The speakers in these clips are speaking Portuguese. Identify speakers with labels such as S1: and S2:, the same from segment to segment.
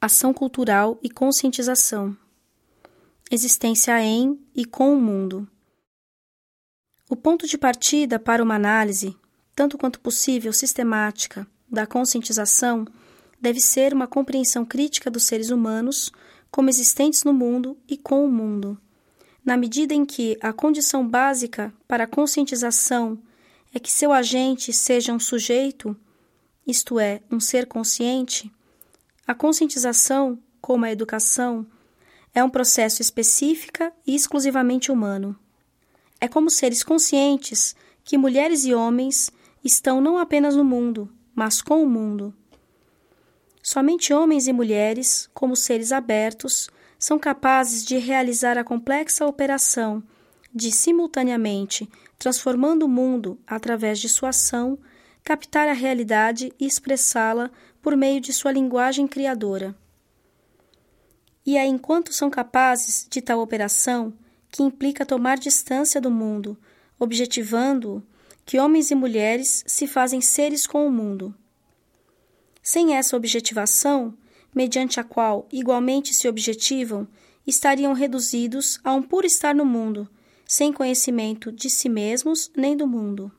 S1: ação cultural e conscientização, existência em e com o mundo. O ponto de partida para uma análise, tanto quanto possível sistemática, da conscientização deve ser uma compreensão crítica dos seres humanos como existentes no mundo e com o mundo. Na medida em que a condição básica para a conscientização é que seu agente seja um sujeito, isto é, um ser consciente, a conscientização, como a educação, é um processo específica e exclusivamente humano. É como seres conscientes que mulheres e homens estão não apenas no mundo, mas com o mundo. Somente homens e mulheres, como seres abertos, são capazes de realizar a complexa operação de, simultaneamente, transformando o mundo através de sua ação, captar a realidade e expressá-la por meio de sua linguagem criadora. E é enquanto são capazes de tal operação, que implica tomar distância do mundo, objetivando-o, que homens e mulheres se fazem seres com o mundo. Sem essa objetivação, mediante a qual igualmente se objetivam, estariam reduzidos a um puro estar no mundo, sem conhecimento de si mesmos nem do mundo.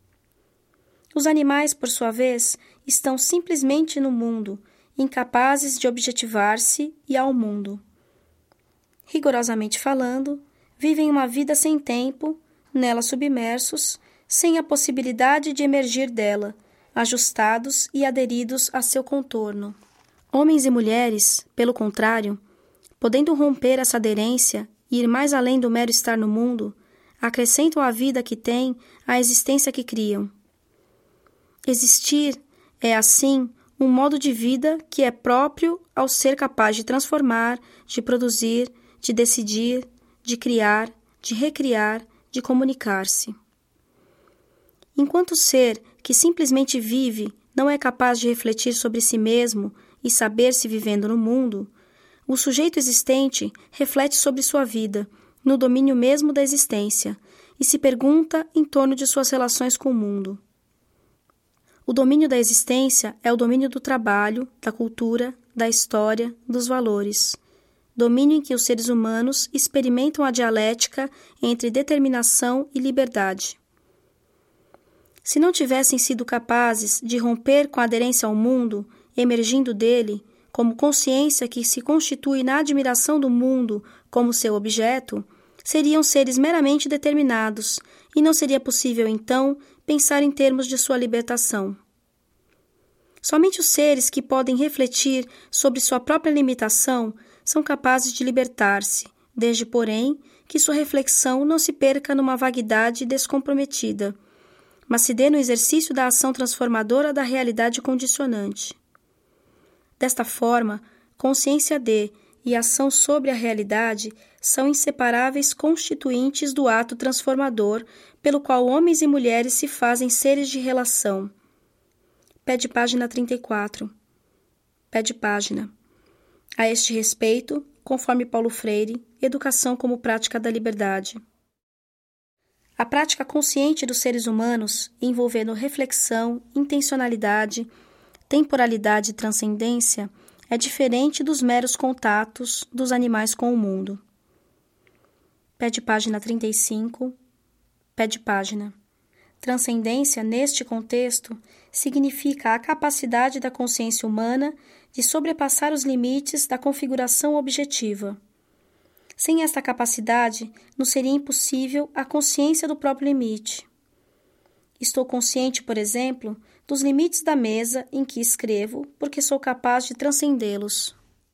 S1: Os animais, por sua vez, estão simplesmente no mundo, incapazes de objetivar-se e ao mundo. Rigorosamente falando, vivem uma vida sem tempo, nela submersos, sem a possibilidade de emergir dela, ajustados e aderidos a seu contorno. Homens e mulheres, pelo contrário, podendo romper essa aderência e ir mais além do mero estar no mundo, acrescentam à vida que têm a existência que criam. Existir é, assim, um modo de vida que é próprio ao ser capaz de transformar, de produzir, de decidir, de criar, de recriar, de comunicar-se. Enquanto o ser que simplesmente vive não é capaz de refletir sobre si mesmo e saber-se vivendo no mundo, o sujeito existente reflete sobre sua vida, no domínio mesmo da existência, e se pergunta em torno de suas relações com o mundo. O domínio da existência é o domínio do trabalho, da cultura, da história, dos valores. Domínio em que os seres humanos experimentam a dialética entre determinação e liberdade. Se não tivessem sido capazes de romper com a aderência ao mundo, emergindo dele, como consciência que se constitui na admiração do mundo como seu objeto, seriam seres meramente determinados, e não seria possível, então, pensar em termos de sua libertação. Somente os seres que podem refletir sobre sua própria limitação são capazes de libertar-se, desde, porém, que sua reflexão não se perca numa vaguidade descomprometida, mas se dê no exercício da ação transformadora da realidade condicionante. Desta forma, consciência de e ação sobre a realidade são inseparáveis constituintes do ato transformador pelo qual homens e mulheres se fazem seres de relação. Pede página 34. Pede página. A este respeito, conforme Paulo Freire, educação como prática da liberdade. A prática consciente dos seres humanos, envolvendo reflexão, intencionalidade, temporalidade e transcendência, é diferente dos meros contatos dos animais com o mundo. Pede página 35. Pede página. Transcendência, neste contexto, significa a capacidade da consciência humana de sobrepassar os limites da configuração objetiva. Sem esta capacidade, nos seria impossível a consciência do próprio limite. Estou consciente, por exemplo, dos limites da mesa em que escrevo, porque sou capaz de transcendê-los.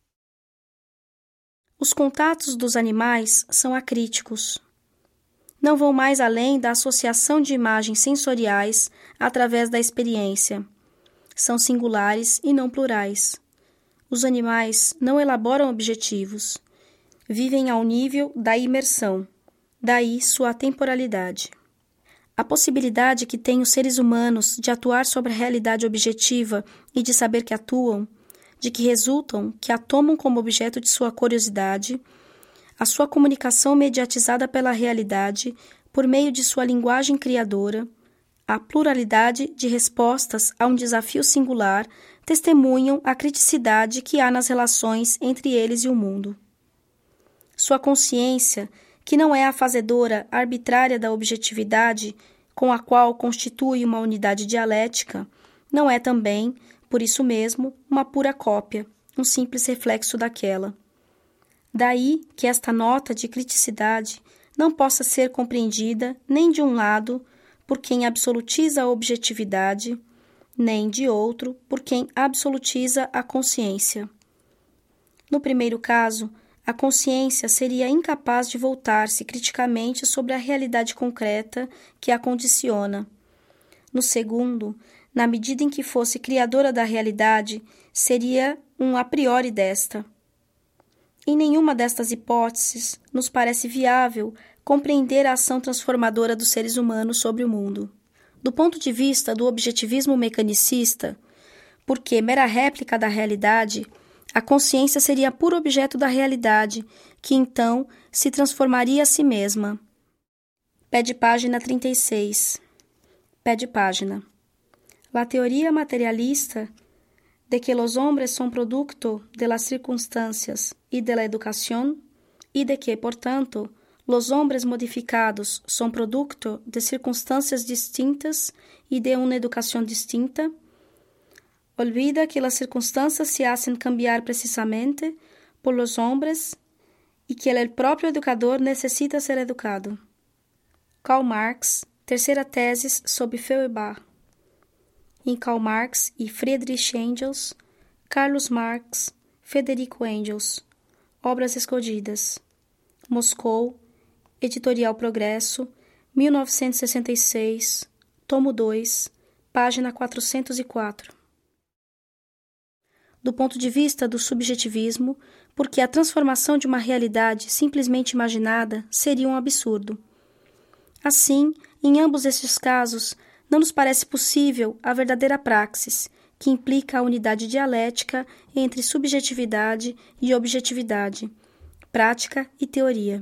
S1: Os contatos dos animais são acríticos. Não vão mais além da associação de imagens sensoriais através da experiência. São singulares e não plurais. Os animais não elaboram objetivos. Vivem ao nível da imersão, daí sua temporalidade. A possibilidade que têm os seres humanos de atuar sobre a realidade objetiva e de saber que atuam, de que resultam, que a tomam como objeto de sua curiosidade, a sua comunicação mediatizada pela realidade por meio de sua linguagem criadora, a pluralidade de respostas a um desafio singular testemunham a criticidade que há nas relações entre eles e o mundo. Sua consciência, que não é a fazedora arbitrária da objetividade com a qual constitui uma unidade dialética, não é também, por isso mesmo, uma pura cópia, um simples reflexo daquela. Daí que esta nota de criticidade não possa ser compreendida nem de um lado por quem absolutiza a objetividade, nem de outro por quem absolutiza a consciência. No primeiro caso, a consciência seria incapaz de voltar-se criticamente sobre a realidade concreta que a condiciona. No segundo, na medida em que fosse criadora da realidade, seria um a priori desta. Em nenhuma destas hipóteses nos parece viável compreender a ação transformadora dos seres humanos sobre o mundo. Do ponto de vista do objetivismo mecanicista, porque mera réplica da realidade, a consciência seria puro objeto da realidade, que então se transformaria a si mesma. Pé de página 36. Pé de página. La teoría materialista de que los hombres son producto de las circunstancias y de la educación, y de que, por tanto, los hombres modificados son producto de circunstancias distintas y de una educación distinta, olvida que las circunstancias se hacen cambiar precisamente por los hombres y que el propio educador necesita ser educado. Karl Marx, terceira tese sobre Feuerbach. Em Karl Marx e Friedrich Engels, Carlos Marx, Federico Engels. Obras escondidas. Moscou, Editorial Progresso, 1966, tomo 2, página 404. Do ponto de vista do subjetivismo, porque a transformação de uma realidade simplesmente imaginada seria um absurdo. Assim, em ambos estes casos, não nos parece possível a verdadeira praxis, que implica a unidade dialética entre subjetividade e objetividade, prática e teoria.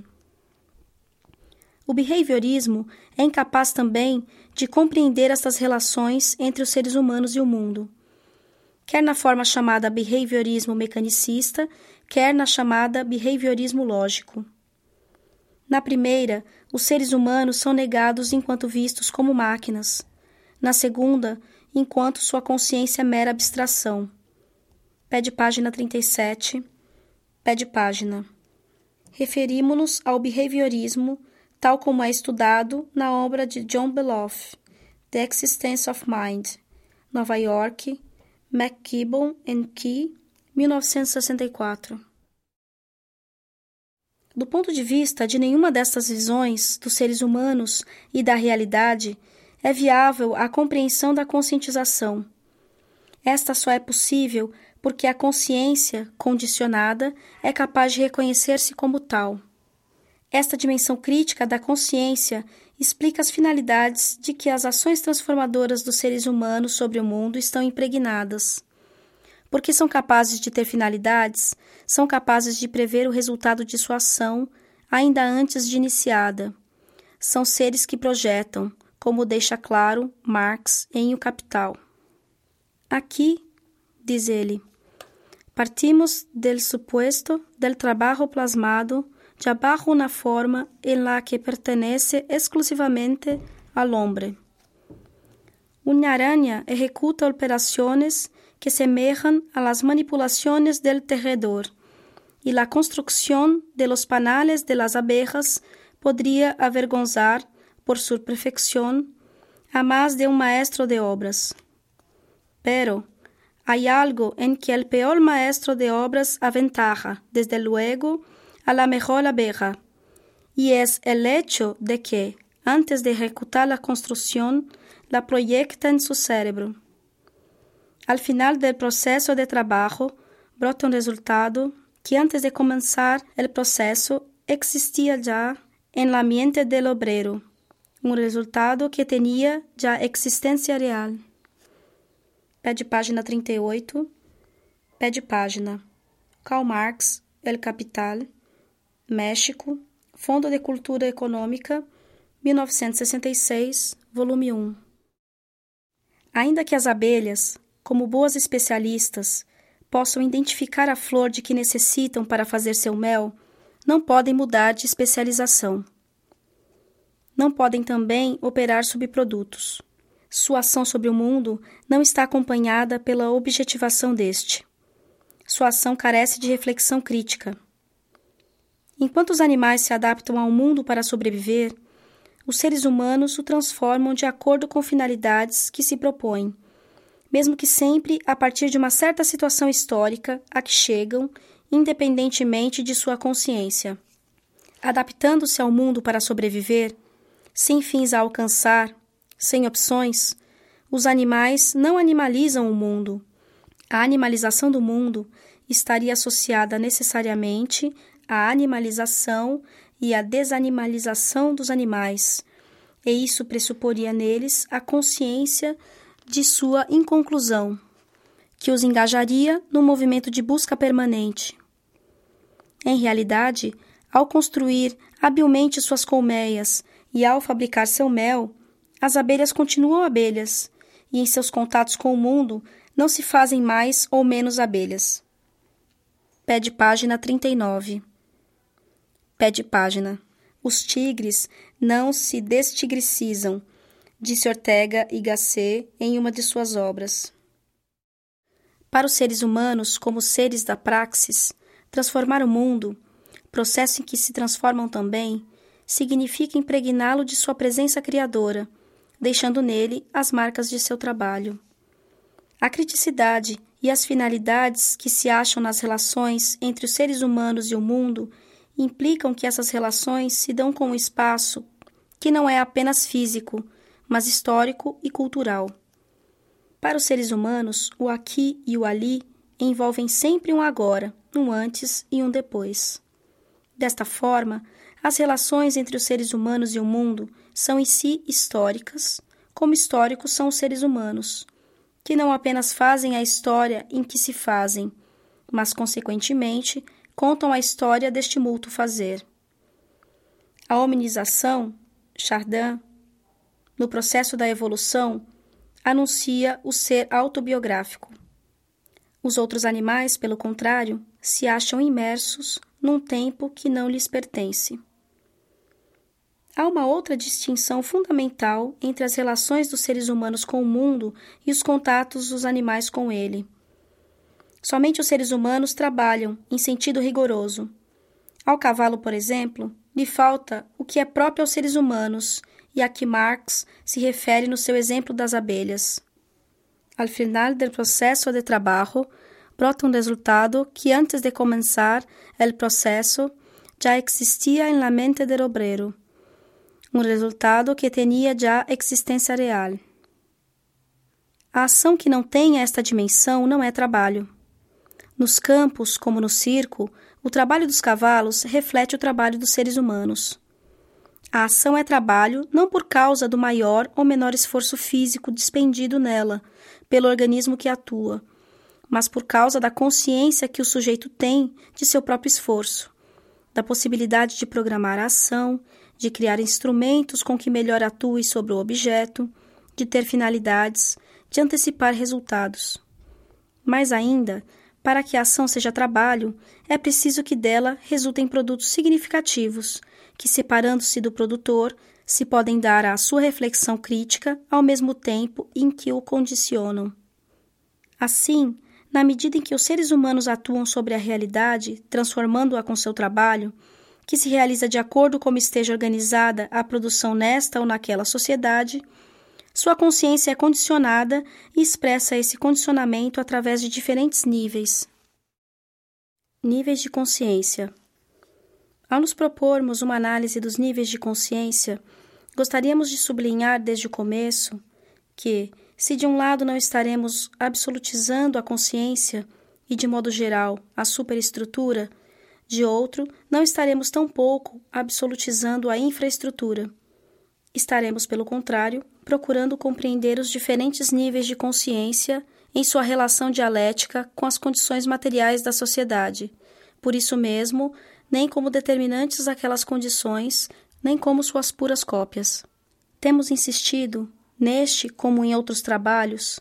S1: O behaviorismo é incapaz também de compreender estas relações entre os seres humanos e o mundo, quer na forma chamada behaviorismo mecanicista, quer na chamada behaviorismo lógico. Na primeira, os seres humanos são negados enquanto vistos como máquinas. Na segunda, enquanto sua consciência é mera abstração. Pé de página 37. Pé de página. Referimos-nos ao behaviorismo, tal como é estudado na obra de John Beloff, The Existence of Mind, Nova York, McKibben and Key, 1964. Do ponto de vista de nenhuma destas visões dos seres humanos e da realidade, é viável a compreensão da conscientização. Esta só é possível porque a consciência, condicionada, é capaz de reconhecer-se como tal. Esta dimensão crítica da consciência explica as finalidades de que as ações transformadoras dos seres humanos sobre o mundo estão impregnadas. Porque são capazes de ter finalidades, são capazes de prever o resultado de sua ação ainda antes de iniciada. São seres que projetam, como deixa claro Marx em O Capital. Aqui, diz ele, partimos del supuesto del trabajo plasmado de abajo una forma en la que pertenece exclusivamente al hombre. Una araña ejecuta operaciones que semejan a las manipulaciones del tejedor, y la construcción de los panales de las abejas podría avergonzar, por su perfección, a más de un maestro de obras. Pero hay algo en que el peor maestro de obras aventaja, desde luego, a la mejor abeja, y es el hecho de que, antes de ejecutar la construcción, la proyecta en su cerebro. Al final del proceso de trabajo, brota un resultado que antes de comenzar el proceso existía ya en la mente del obrero, un resultado que tenía ya existência real. Pé de página 38, pé de página. Karl Marx, El Capital, México, Fundo de Cultura Econômica, 1966, volume 1. Ainda que as abelhas, como boas especialistas, possam identificar a flor de que necessitam para fazer seu mel, não podem mudar de especialização. Não podem também operar subprodutos. Sua ação sobre o mundo não está acompanhada pela objetivação deste. Sua ação carece de reflexão crítica. Enquanto os animais se adaptam ao mundo para sobreviver, os seres humanos o transformam de acordo com finalidades que se propõem, mesmo que sempre a partir de uma certa situação histórica a que chegam, independentemente de sua consciência. Adaptando-se ao mundo para sobreviver, sem fins a alcançar, sem opções, os animais não animalizam o mundo. A animalização do mundo estaria associada necessariamente à animalização e à desanimalização dos animais, e isso pressuporia neles a consciência de sua inconclusão, que os engajaria no movimento de busca permanente. Em realidade, ao construir habilmente suas colmeias e ao fabricar seu mel, as abelhas continuam abelhas, e em seus contatos com o mundo não se fazem mais ou menos abelhas. Pé de página 39. Pé de página. Os tigres não se destigricizam, disse Ortega y Gasset em uma de suas obras. Para os seres humanos, como seres da praxis, transformar o mundo, processo em que se transformam também, significa impregná-lo de sua presença criadora, deixando nele as marcas de seu trabalho. A criticidade e as finalidades que se acham nas relações entre os seres humanos e o mundo implicam que essas relações se dão com um espaço que não é apenas físico, mas histórico e cultural. Para os seres humanos, o aqui e o ali envolvem sempre um agora, um antes e um depois. Desta forma, as relações entre os seres humanos e o mundo são em si históricas, como históricos são os seres humanos, que não apenas fazem a história em que se fazem, mas, consequentemente, contam a história deste mútuo fazer. A hominização, Chardin, no processo da evolução, anuncia o ser autobiográfico. Os outros animais, pelo contrário, se acham imersos num tempo que não lhes pertence. Há uma outra distinção fundamental entre as relações dos seres humanos com o mundo e os contatos dos animais com ele. Somente os seres humanos trabalham em sentido rigoroso. Ao cavalo, por exemplo, lhe falta o que é próprio aos seres humanos e a que Marx se refere no seu exemplo das abelhas. Al final del proceso de trabajo, brota resultado que antes de comenzar el proceso já existia en la mente del obrero. Resultado que tinha já existência real. A ação que não tenha esta dimensão não é trabalho. Nos campos, como no circo, o trabalho dos cavalos reflete o trabalho dos seres humanos. A ação é trabalho não por causa do maior ou menor esforço físico despendido nela, pelo organismo que atua, mas por causa da consciência que o sujeito tem de seu próprio esforço, da possibilidade de programar a ação, de criar instrumentos com que melhor atue sobre o objeto, de ter finalidades, de antecipar resultados. Mais ainda, para que a ação seja trabalho, é preciso que dela resultem produtos significativos, que, separando-se do produtor, se podem dar à sua reflexão crítica ao mesmo tempo em que o condicionam. Assim, na medida em que os seres humanos atuam sobre a realidade, transformando-a com seu trabalho, que se realiza de acordo como esteja organizada a produção nesta ou naquela sociedade, sua consciência é condicionada e expressa esse condicionamento através de diferentes níveis. Níveis de consciência. Ao nos propormos uma análise dos níveis de consciência, gostaríamos de sublinhar desde o começo que, se de um lado não estaremos absolutizando a consciência e, de modo geral, a superestrutura, de outro, não estaremos tampouco absolutizando a infraestrutura. Estaremos, pelo contrário, procurando compreender os diferentes níveis de consciência em sua relação dialética com as condições materiais da sociedade. Por isso mesmo, nem como determinantes daquelas condições, nem como suas puras cópias. Temos insistido, neste como em outros trabalhos,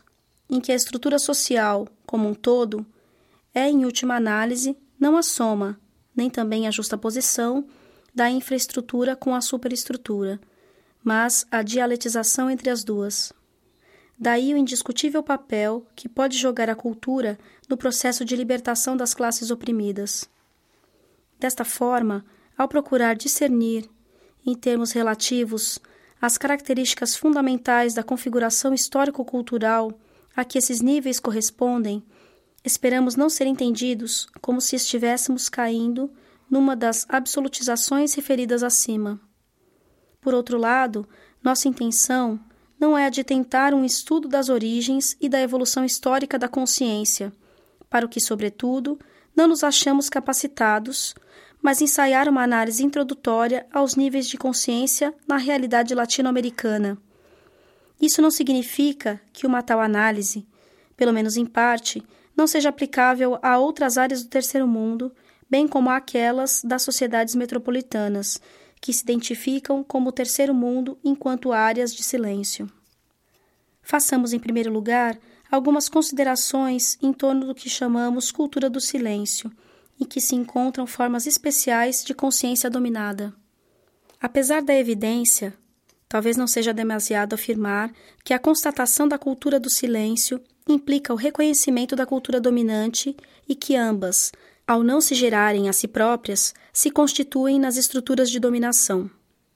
S1: em que a estrutura social, como um todo, é, em última análise, não a soma, nem também a justaposição da infraestrutura com a superestrutura, mas a dialetização entre as duas. Daí o indiscutível papel que pode jogar a cultura no processo de libertação das classes oprimidas. Desta forma, ao procurar discernir, em termos relativos, as características fundamentais da configuração histórico-cultural a que esses níveis correspondem, esperamos não ser entendidos como se estivéssemos caindo numa das absolutizações referidas acima. Por outro lado, nossa intenção não é a de tentar um estudo das origens e da evolução histórica da consciência, para o que, sobretudo, não nos achamos capacitados, mas ensaiar uma análise introdutória aos níveis de consciência na realidade latino-americana. Isso não significa que uma tal análise, pelo menos em parte, não seja aplicável a outras áreas do terceiro mundo, bem como àquelas das sociedades metropolitanas, que se identificam como o terceiro mundo enquanto áreas de silêncio. Façamos, em primeiro lugar, algumas considerações em torno do que chamamos cultura do silêncio, em que se encontram formas especiais de consciência dominada. Apesar da evidência, talvez não seja demasiado afirmar que a constatação da cultura do silêncio implica o reconhecimento da cultura dominante e que ambas, ao não se gerarem a si próprias, se constituem nas estruturas de dominação.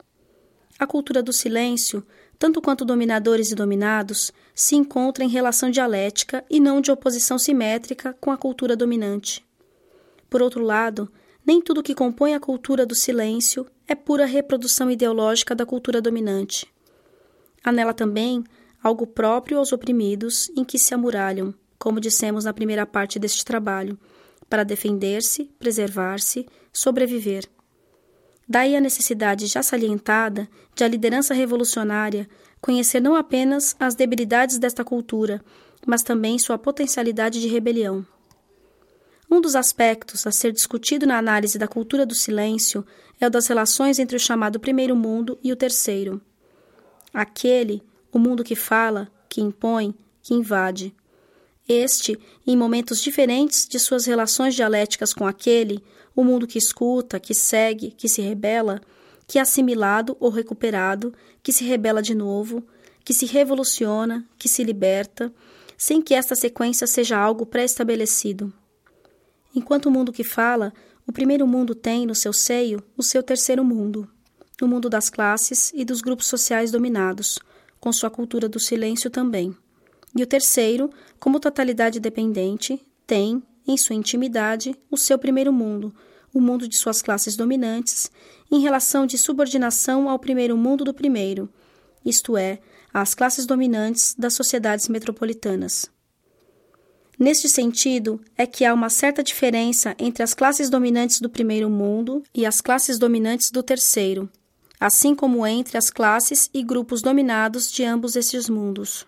S1: A cultura do silêncio, tanto quanto dominadores e dominados, se encontra em relação dialética e não de oposição simétrica com a cultura dominante. Por outro lado, nem tudo que compõe a cultura do silêncio é pura reprodução ideológica da cultura dominante. Há nela também algo próprio aos oprimidos em que se amuralham, como dissemos na primeira parte deste trabalho, para defender-se, preservar-se, sobreviver. Daí a necessidade já salientada de a liderança revolucionária conhecer não apenas as debilidades desta cultura, mas também sua potencialidade de rebelião. Um dos aspectos a ser discutido na análise da cultura do silêncio é o das relações entre o chamado primeiro mundo e o terceiro. Aquele, o mundo que fala, que impõe, que invade. Este, em momentos diferentes de suas relações dialéticas com aquele, o mundo que escuta, que segue, que se rebela, que é assimilado ou recuperado, que se rebela de novo, que se revoluciona, que se liberta, sem que esta sequência seja algo pré-estabelecido. Enquanto o mundo que fala, o primeiro mundo tem no seu seio o seu terceiro mundo, o mundo das classes e dos grupos sociais dominados, com sua cultura do silêncio também. E o terceiro, como totalidade dependente, tem, em sua intimidade, o seu primeiro mundo, o mundo de suas classes dominantes, em relação de subordinação ao primeiro mundo do primeiro, isto é, às classes dominantes das sociedades metropolitanas. Neste sentido, é que há uma certa diferença entre as classes dominantes do primeiro mundo e as classes dominantes do terceiro, assim como entre as classes e grupos dominados de ambos estes mundos.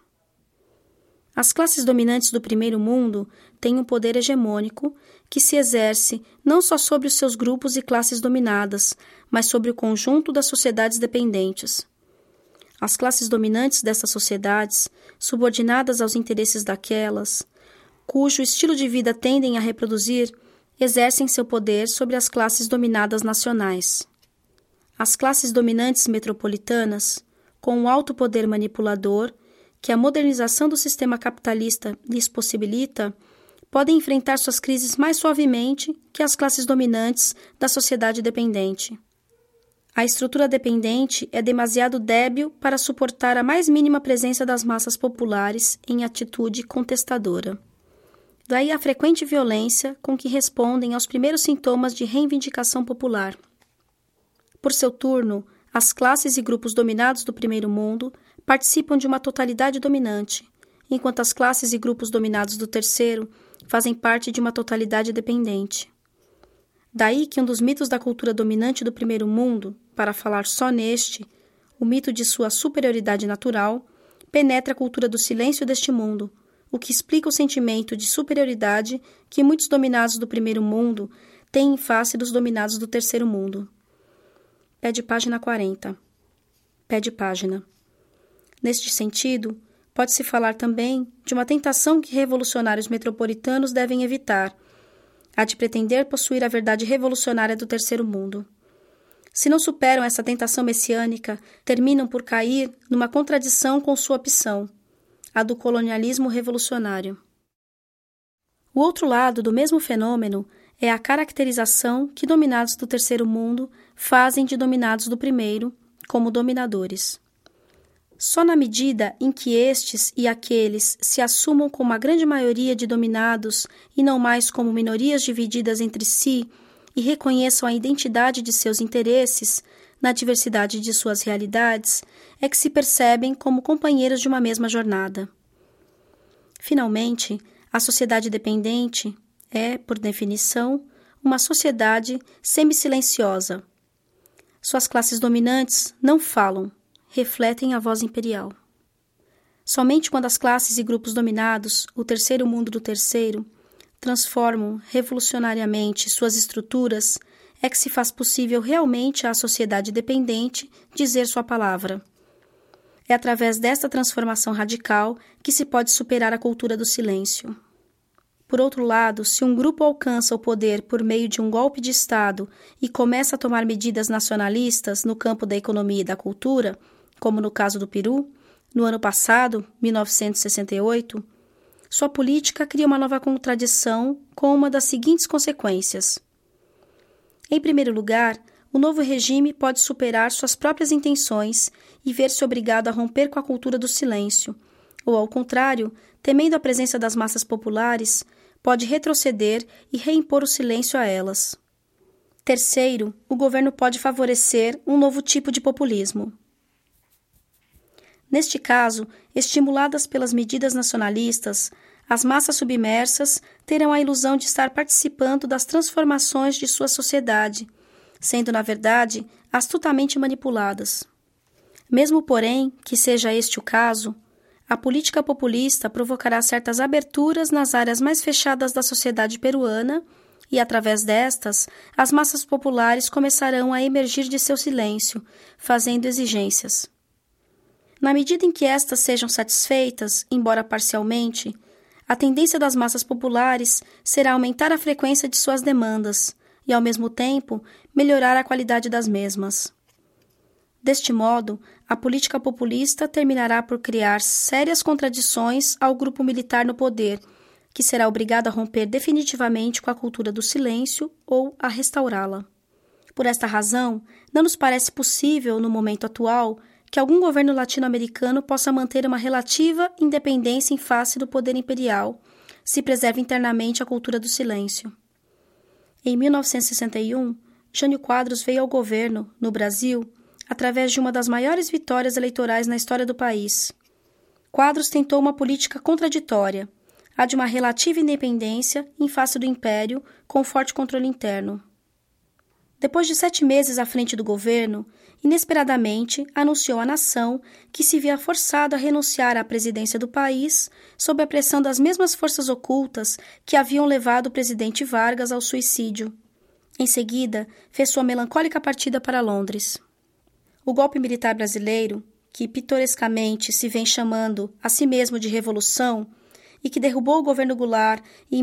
S1: As classes dominantes do primeiro mundo têm um poder hegemônico que se exerce não só sobre os seus grupos e classes dominadas, mas sobre o conjunto das sociedades dependentes. As classes dominantes dessas sociedades, subordinadas aos interesses daquelas, cujo estilo de vida tendem a reproduzir, exercem seu poder sobre as classes dominadas nacionais. As classes dominantes metropolitanas, com um alto poder manipulador, que a modernização do sistema capitalista lhes possibilita, podem enfrentar suas crises mais suavemente que as classes dominantes da sociedade dependente. A estrutura dependente é demasiado débil para suportar a mais mínima presença das massas populares em atitude contestadora. Daí a frequente violência com que respondem aos primeiros sintomas de reivindicação popular. Por seu turno, as classes e grupos dominados do primeiro mundo participam de uma totalidade dominante, enquanto as classes e grupos dominados do terceiro fazem parte de uma totalidade dependente. Daí que um dos mitos da cultura dominante do primeiro mundo, para falar só neste, o mito de sua superioridade natural, penetra a cultura do silêncio deste mundo, o que explica o sentimento de superioridade que muitos dominados do primeiro mundo têm em face dos dominados do terceiro mundo. Pé de página 40. Pé de página. Neste sentido, Pode-se falar também de uma tentação que revolucionários metropolitanos devem evitar, a de pretender possuir a verdade revolucionária do terceiro mundo. Se não superam essa tentação messiânica, terminam por cair numa contradição com sua opção, a do colonialismo revolucionário. O outro lado do mesmo fenômeno é a caracterização que dominados do terceiro mundo fazem de dominados do primeiro como dominadores. Só na medida em que estes e aqueles se assumam como a grande maioria de dominados e não mais como minorias divididas entre si e reconheçam a identidade de seus interesses na diversidade de suas realidades, é que se percebem como companheiros de uma mesma jornada. Finalmente, a sociedade dependente é, por definição, uma sociedade semi-silenciosa. Suas classes dominantes não falam, refletem a voz imperial. Somente quando as classes e grupos dominados, o terceiro mundo do terceiro, transformam revolucionariamente suas estruturas, é que se faz possível realmente à sociedade dependente dizer sua palavra. É através desta transformação radical que se pode superar a cultura do silêncio. Por outro lado, se um grupo alcança o poder por meio de um golpe de Estado e começa a tomar medidas nacionalistas no campo da economia e da cultura, como no caso do Peru, no ano passado, 1968, sua política cria uma nova contradição com uma das seguintes consequências. Em primeiro lugar, o novo regime pode superar suas próprias intenções e ver-se obrigado a romper com a cultura do silêncio, ou, ao contrário, temendo a presença das massas populares, pode retroceder e reimpor o silêncio a elas. Terceiro, o governo pode favorecer um novo tipo de populismo. Neste caso, estimuladas pelas medidas nacionalistas, as massas submersas terão a ilusão de estar participando das transformações de sua sociedade, sendo, na verdade, astutamente manipuladas. Mesmo, porém, que seja este o caso, a política populista provocará certas aberturas nas áreas mais fechadas da sociedade peruana e, através destas, as massas populares começarão a emergir de seu silêncio, fazendo exigências. Na medida em que estas sejam satisfeitas, embora parcialmente, a tendência das massas populares será aumentar a frequência de suas demandas e, ao mesmo tempo, melhorar a qualidade das mesmas. Deste modo, a política populista terminará por criar sérias contradições ao grupo militar no poder, que será obrigado a romper definitivamente com a cultura do silêncio ou a restaurá-la. Por esta razão, não nos parece possível, no momento atual, que algum governo latino-americano possa manter uma relativa independência em face do poder imperial, se preserva internamente a cultura do silêncio. Em 1961, Jânio Quadros veio ao governo, no Brasil, através de uma das maiores vitórias eleitorais na história do país. Quadros tentou uma política contraditória, a de uma relativa independência em face do império com forte controle interno. Depois de 7 meses à frente do governo, inesperadamente anunciou à nação que se via forçado a renunciar à presidência do país sob a pressão das mesmas forças ocultas que haviam levado o presidente Vargas ao suicídio. Em seguida, fez sua melancólica partida para Londres. O golpe militar brasileiro, que pitorescamente se vem chamando a si mesmo de revolução e que derrubou o governo Goulart em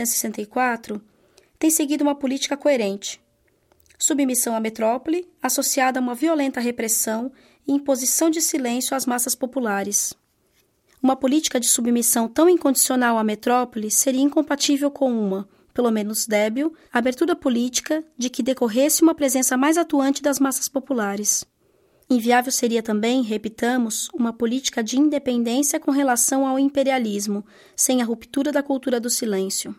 S1: 1964, tem seguido uma política coerente. Submissão à metrópole, associada a uma violenta repressão e imposição de silêncio às massas populares. Uma política de submissão tão incondicional à metrópole seria incompatível com uma, pelo menos débil, abertura política de que decorresse uma presença mais atuante das massas populares. Inviável seria também, repitamos, uma política de independência com relação ao imperialismo, sem a ruptura da cultura do silêncio.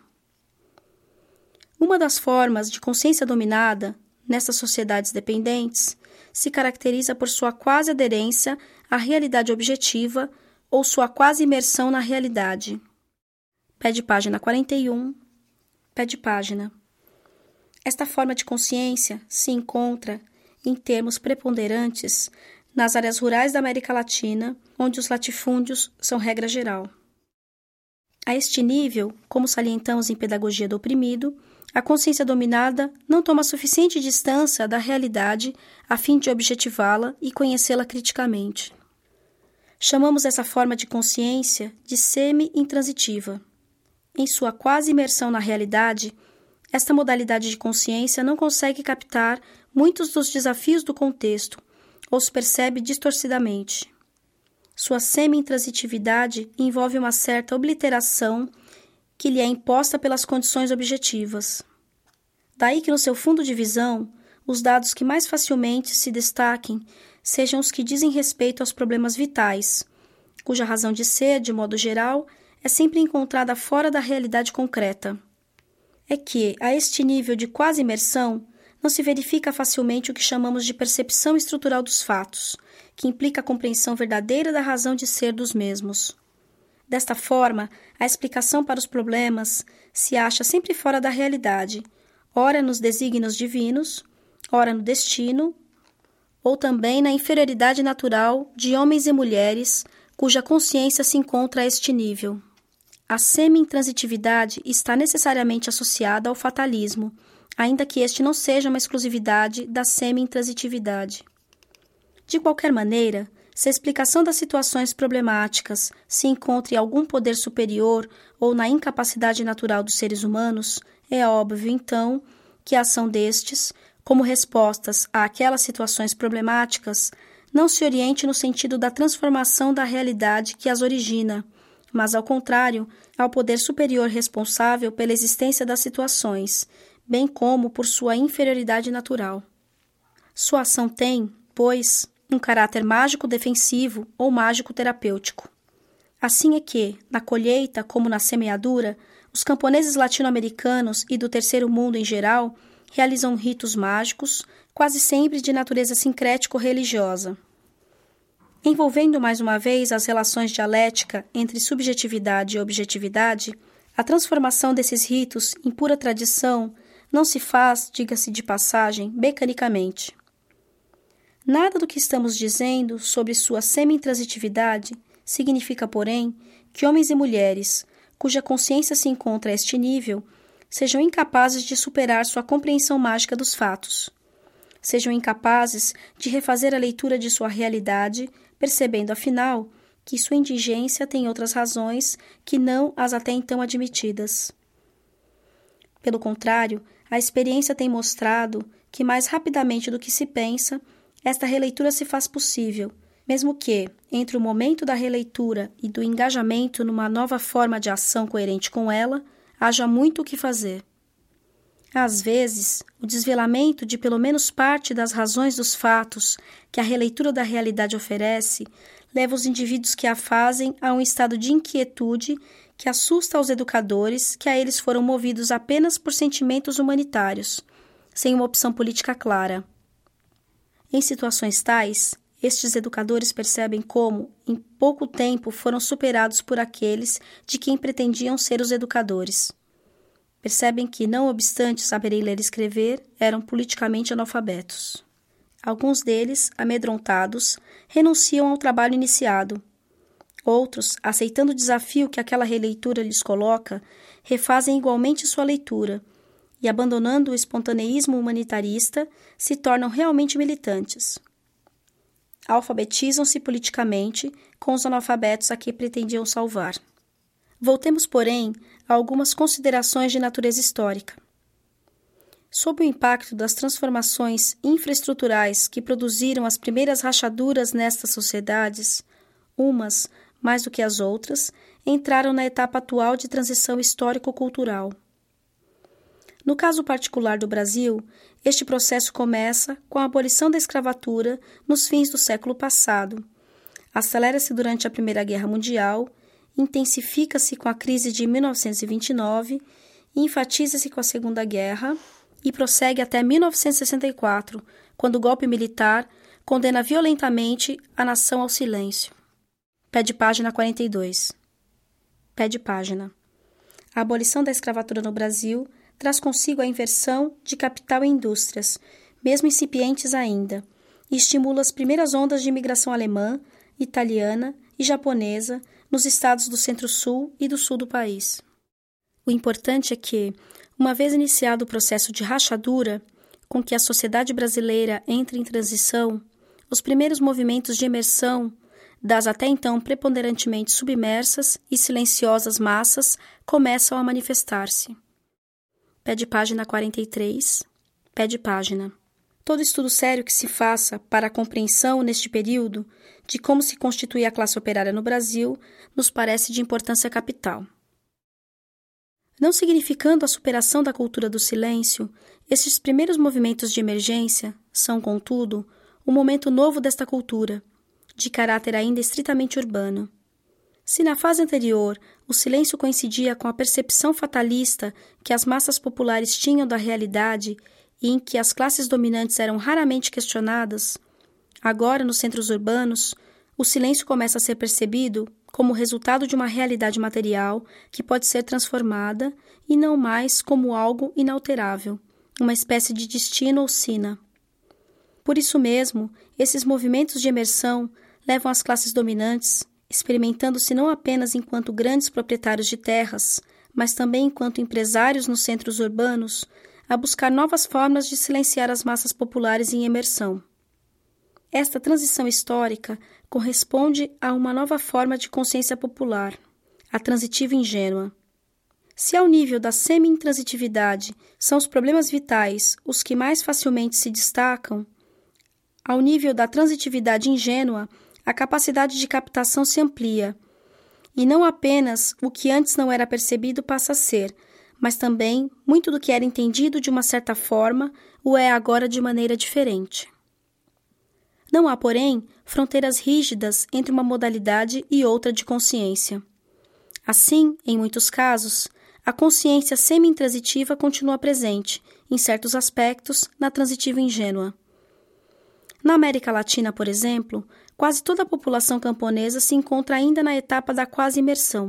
S1: Uma das formas de consciência dominada, nessas sociedades dependentes, se caracteriza por sua quase aderência à realidade objetiva ou sua quase imersão na realidade. Pé de página 41, pé de página. Esta forma de consciência se encontra, em termos preponderantes, nas áreas rurais da América Latina, onde os latifúndios são regra geral. A este nível, como salientamos em Pedagogia do Oprimido, a consciência dominada não toma suficiente distância da realidade a fim de objetivá-la e conhecê-la criticamente. Chamamos essa forma de consciência de semi-intransitiva. Em sua quase imersão na realidade, esta modalidade de consciência não consegue captar muitos dos desafios do contexto, ou os percebe distorcidamente. Sua semi-intransitividade envolve uma certa obliteração que lhe é imposta pelas condições objetivas. Daí que no seu fundo de visão, os dados que mais facilmente se destaquem sejam os que dizem respeito aos problemas vitais, cuja razão de ser, de modo geral, é sempre encontrada fora da realidade concreta. É que, a este nível de quase imersão, não se verifica facilmente o que chamamos de percepção estrutural dos fatos, que implica a compreensão verdadeira da razão de ser dos mesmos. Desta forma, a explicação para os problemas se acha sempre fora da realidade, ora nos desígnios divinos, ora no destino, ou também na inferioridade natural de homens e mulheres cuja consciência se encontra a este nível. A semi-intransitividade está necessariamente associada ao fatalismo, ainda que este não seja uma exclusividade da semi-intransitividade. De qualquer maneira, se a explicação das situações problemáticas se encontra em algum poder superior ou na incapacidade natural dos seres humanos, é óbvio, então, que a ação destes, como respostas àquelas situações problemáticas, não se oriente no sentido da transformação da realidade que as origina, mas, ao contrário, ao poder superior responsável pela existência das situações, bem como por sua inferioridade natural. Sua ação tem, pois, um caráter mágico-defensivo ou mágico-terapêutico. Assim é que, na colheita como na semeadura, os camponeses latino-americanos e do terceiro mundo em geral realizam ritos mágicos, quase sempre de natureza sincrético-religiosa. Envolvendo mais uma vez as relações dialética entre subjetividade e objetividade, a transformação desses ritos em pura tradição não se faz, diga-se de passagem, mecanicamente. Nada do que estamos dizendo sobre sua semi-intransitividade significa, porém, que homens e mulheres, cuja consciência se encontra a este nível, sejam incapazes de superar sua compreensão mágica dos fatos. Sejam incapazes de refazer a leitura de sua realidade, percebendo, afinal, que sua indigência tem outras razões que não as até então admitidas. Pelo contrário, a experiência tem mostrado que, mais rapidamente do que se pensa, esta releitura se faz possível, mesmo que, entre o momento da releitura e do engajamento numa nova forma de ação coerente com ela, haja muito o que fazer. Às vezes, o desvelamento de pelo menos parte das razões dos fatos que a releitura da realidade oferece leva os indivíduos que a fazem a um estado de inquietude que assusta aos educadores que a eles foram movidos apenas por sentimentos humanitários, sem uma opção política clara. Em situações tais, estes educadores percebem como, em pouco tempo, foram superados por aqueles de quem pretendiam ser os educadores. Percebem que, não obstante saberem ler e escrever, eram politicamente analfabetos. Alguns deles, amedrontados, renunciam ao trabalho iniciado. Outros, aceitando o desafio que aquela releitura lhes coloca, refazem igualmente sua leitura e, abandonando o espontaneísmo humanitarista, se tornam realmente militantes. Alfabetizam-se politicamente com os analfabetos a que pretendiam salvar. Voltemos, porém, a algumas considerações de natureza histórica. Sob o impacto das transformações infraestruturais que produziram as primeiras rachaduras nestas sociedades, umas, mais do que as outras, entraram na etapa atual de transição histórico-cultural. No caso particular do Brasil, este processo começa com a abolição da escravatura nos fins do século passado, acelera-se durante a Primeira Guerra Mundial, intensifica-se com a crise de 1929, enfatiza-se com a Segunda Guerra e prossegue até 1964, quando o golpe militar condena violentamente a nação ao silêncio. Pé de página 42. Pé de página. A abolição da escravatura no Brasil traz consigo a inversão de capital e indústrias, mesmo incipientes ainda, e estimula as primeiras ondas de imigração alemã, italiana e japonesa nos estados do Centro-Sul e do Sul do país. O importante é que, uma vez iniciado o processo de rachadura, com que a sociedade brasileira entra em transição, os primeiros movimentos de imersão das até então preponderantemente submersas e silenciosas massas começam a manifestar-se. Pé de página 43, pé de página. Todo estudo sério que se faça para a compreensão, neste período, de como se constitui a classe operária no Brasil, nos parece de importância capital. Não significando a superação da cultura do silêncio, estes primeiros movimentos de emergência são, contudo, um momento novo desta cultura, de caráter ainda estritamente urbano. Se na fase anterior o silêncio coincidia com a percepção fatalista que as massas populares tinham da realidade e em que as classes dominantes eram raramente questionadas, agora, nos centros urbanos, o silêncio começa a ser percebido como resultado de uma realidade material que pode ser transformada e não mais como algo inalterável, uma espécie de destino ou sina. Por isso mesmo, esses movimentos de imersão levam as classes dominantes, experimentando-se não apenas enquanto grandes proprietários de terras, mas também enquanto empresários nos centros urbanos, a buscar novas formas de silenciar as massas populares em imersão. Esta transição histórica corresponde a uma nova forma de consciência popular, a transitiva ingênua. Se ao nível da semi-intransitividade são os problemas vitais os que mais facilmente se destacam, ao nível da transitividade ingênua, a capacidade de captação se amplia, e não apenas o que antes não era percebido passa a ser, mas também muito do que era entendido de uma certa forma o é agora de maneira diferente. Não há, porém, fronteiras rígidas entre uma modalidade e outra de consciência. Assim, em muitos casos, a consciência semi-intransitiva continua presente, em certos aspectos, na transitiva ingênua. Na América Latina, por exemplo, quase toda a população camponesa se encontra ainda na etapa da quase imersão.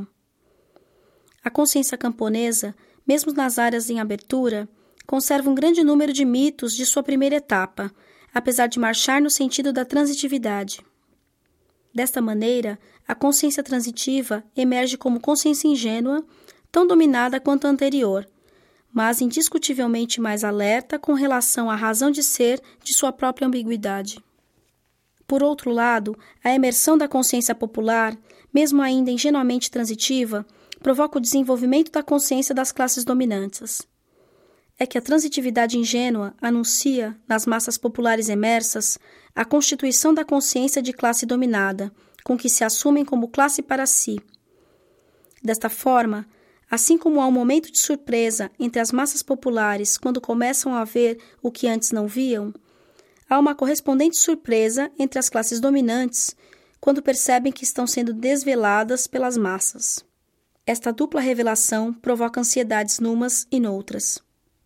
S1: A consciência camponesa, mesmo nas áreas em abertura, conserva um grande número de mitos de sua primeira etapa, apesar de marchar no sentido da transitividade. Desta maneira, a consciência transitiva emerge como consciência ingênua, tão dominada quanto a anterior, mas indiscutivelmente mais alerta com relação à razão de ser de sua própria ambiguidade. Por outro lado, a emersão da consciência popular, mesmo ainda ingenuamente transitiva, provoca o desenvolvimento da consciência das classes dominantes. É que a transitividade ingênua anuncia, nas massas populares emersas, a constituição da consciência de classe dominada, com que se assumem como classe para si. Desta forma, assim como há um momento de surpresa entre as massas populares quando começam a ver o que antes não viam, há uma correspondente surpresa entre as classes dominantes quando percebem que estão sendo desveladas pelas massas. Esta dupla revelação provoca ansiedades numas e noutras.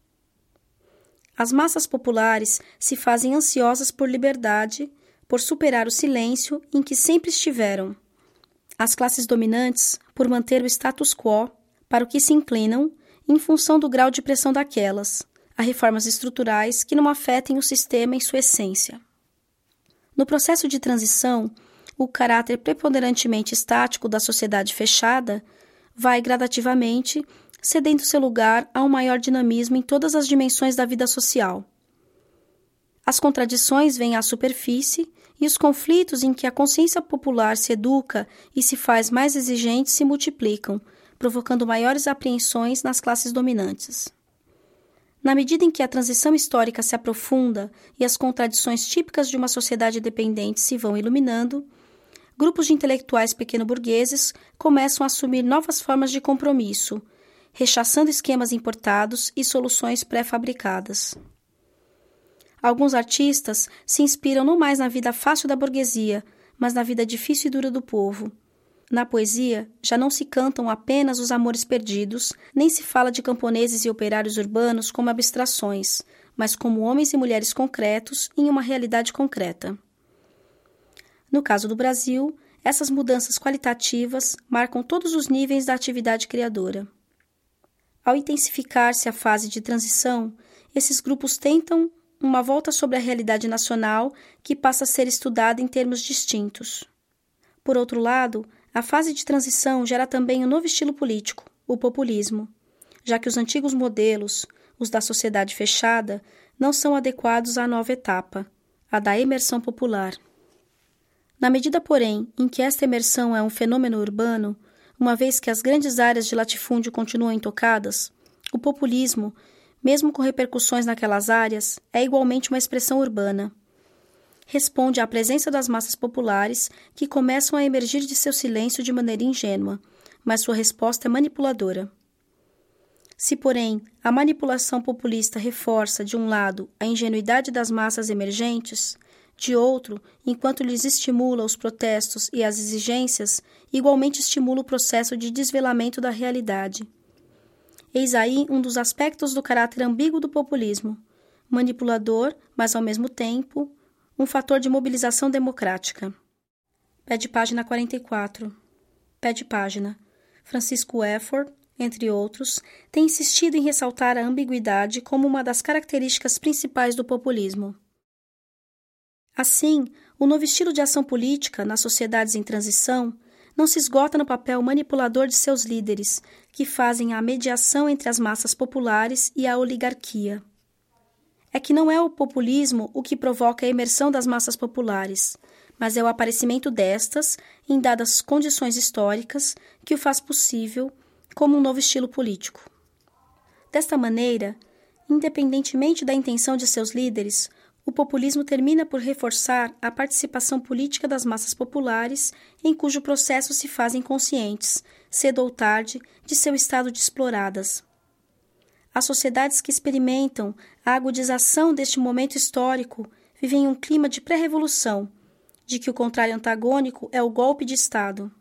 S1: As massas populares se fazem ansiosas por liberdade, por superar o silêncio em que sempre estiveram. As classes dominantes, por manter o status quo, para o que se inclinam, em função do grau de pressão daquelas, a reformas estruturais que não afetem o sistema em sua essência. No processo de transição, o caráter preponderantemente estático da sociedade fechada vai gradativamente cedendo seu lugar a um maior dinamismo em todas as dimensões da vida social. As contradições vêm à superfície e os conflitos em que a consciência popular se educa e se faz mais exigente se multiplicam, provocando maiores apreensões nas classes dominantes. Na medida em que a transição histórica se aprofunda e as contradições típicas de uma sociedade dependente se vão iluminando, grupos de intelectuais pequeno-burgueses começam a assumir novas formas de compromisso, rechaçando esquemas importados e soluções pré-fabricadas. Alguns artistas se inspiram não mais na vida fácil da burguesia, mas na vida difícil e dura do povo. Na poesia, já não se cantam apenas os amores perdidos, nem se fala de camponeses e operários urbanos como abstrações, mas como homens e mulheres concretos em uma realidade concreta. No caso do Brasil, essas mudanças qualitativas marcam todos os níveis da atividade criadora. Ao intensificar-se a fase de transição, esses grupos tentam uma volta sobre a realidade nacional que passa a ser estudada em termos distintos. Por outro lado, a fase de transição gera também um novo estilo político, o populismo, já que os antigos modelos, os da sociedade fechada, não são adequados à nova etapa, a da imersão popular. Na medida, porém, em que esta imersão é um fenômeno urbano, uma vez que as grandes áreas de latifúndio continuam intocadas, o populismo, mesmo com repercussões naquelas áreas, é igualmente uma expressão urbana. Responde à presença das massas populares que começam a emergir de seu silêncio de maneira ingênua, mas sua resposta é manipuladora. Se, porém, a manipulação populista reforça, de um lado, a ingenuidade das massas emergentes, de outro, enquanto lhes estimula os protestos e as exigências, igualmente estimula o processo de desvelamento da realidade. Eis aí um dos aspectos do caráter ambíguo do populismo, manipulador, mas ao mesmo tempo, um fator de mobilização democrática. Pé de página 44. Pé de página. Francisco Efford, entre outros, tem insistido em ressaltar a ambiguidade como uma das características principais do populismo. Assim, o novo estilo de ação política nas sociedades em transição não se esgota no papel manipulador de seus líderes, que fazem a mediação entre as massas populares e a oligarquia. É que não é o populismo o que provoca a imersão das massas populares, mas é o aparecimento destas, em dadas condições históricas, que o faz possível como um novo estilo político. Desta maneira, independentemente da intenção de seus líderes, o populismo termina por reforçar a participação política das massas populares, em cujo processo se fazem conscientes, cedo ou tarde, de seu estado de exploradas. As sociedades que experimentam a agudização deste momento histórico vivem um clima de pré-revolução, de que o contrário antagônico é o golpe de Estado.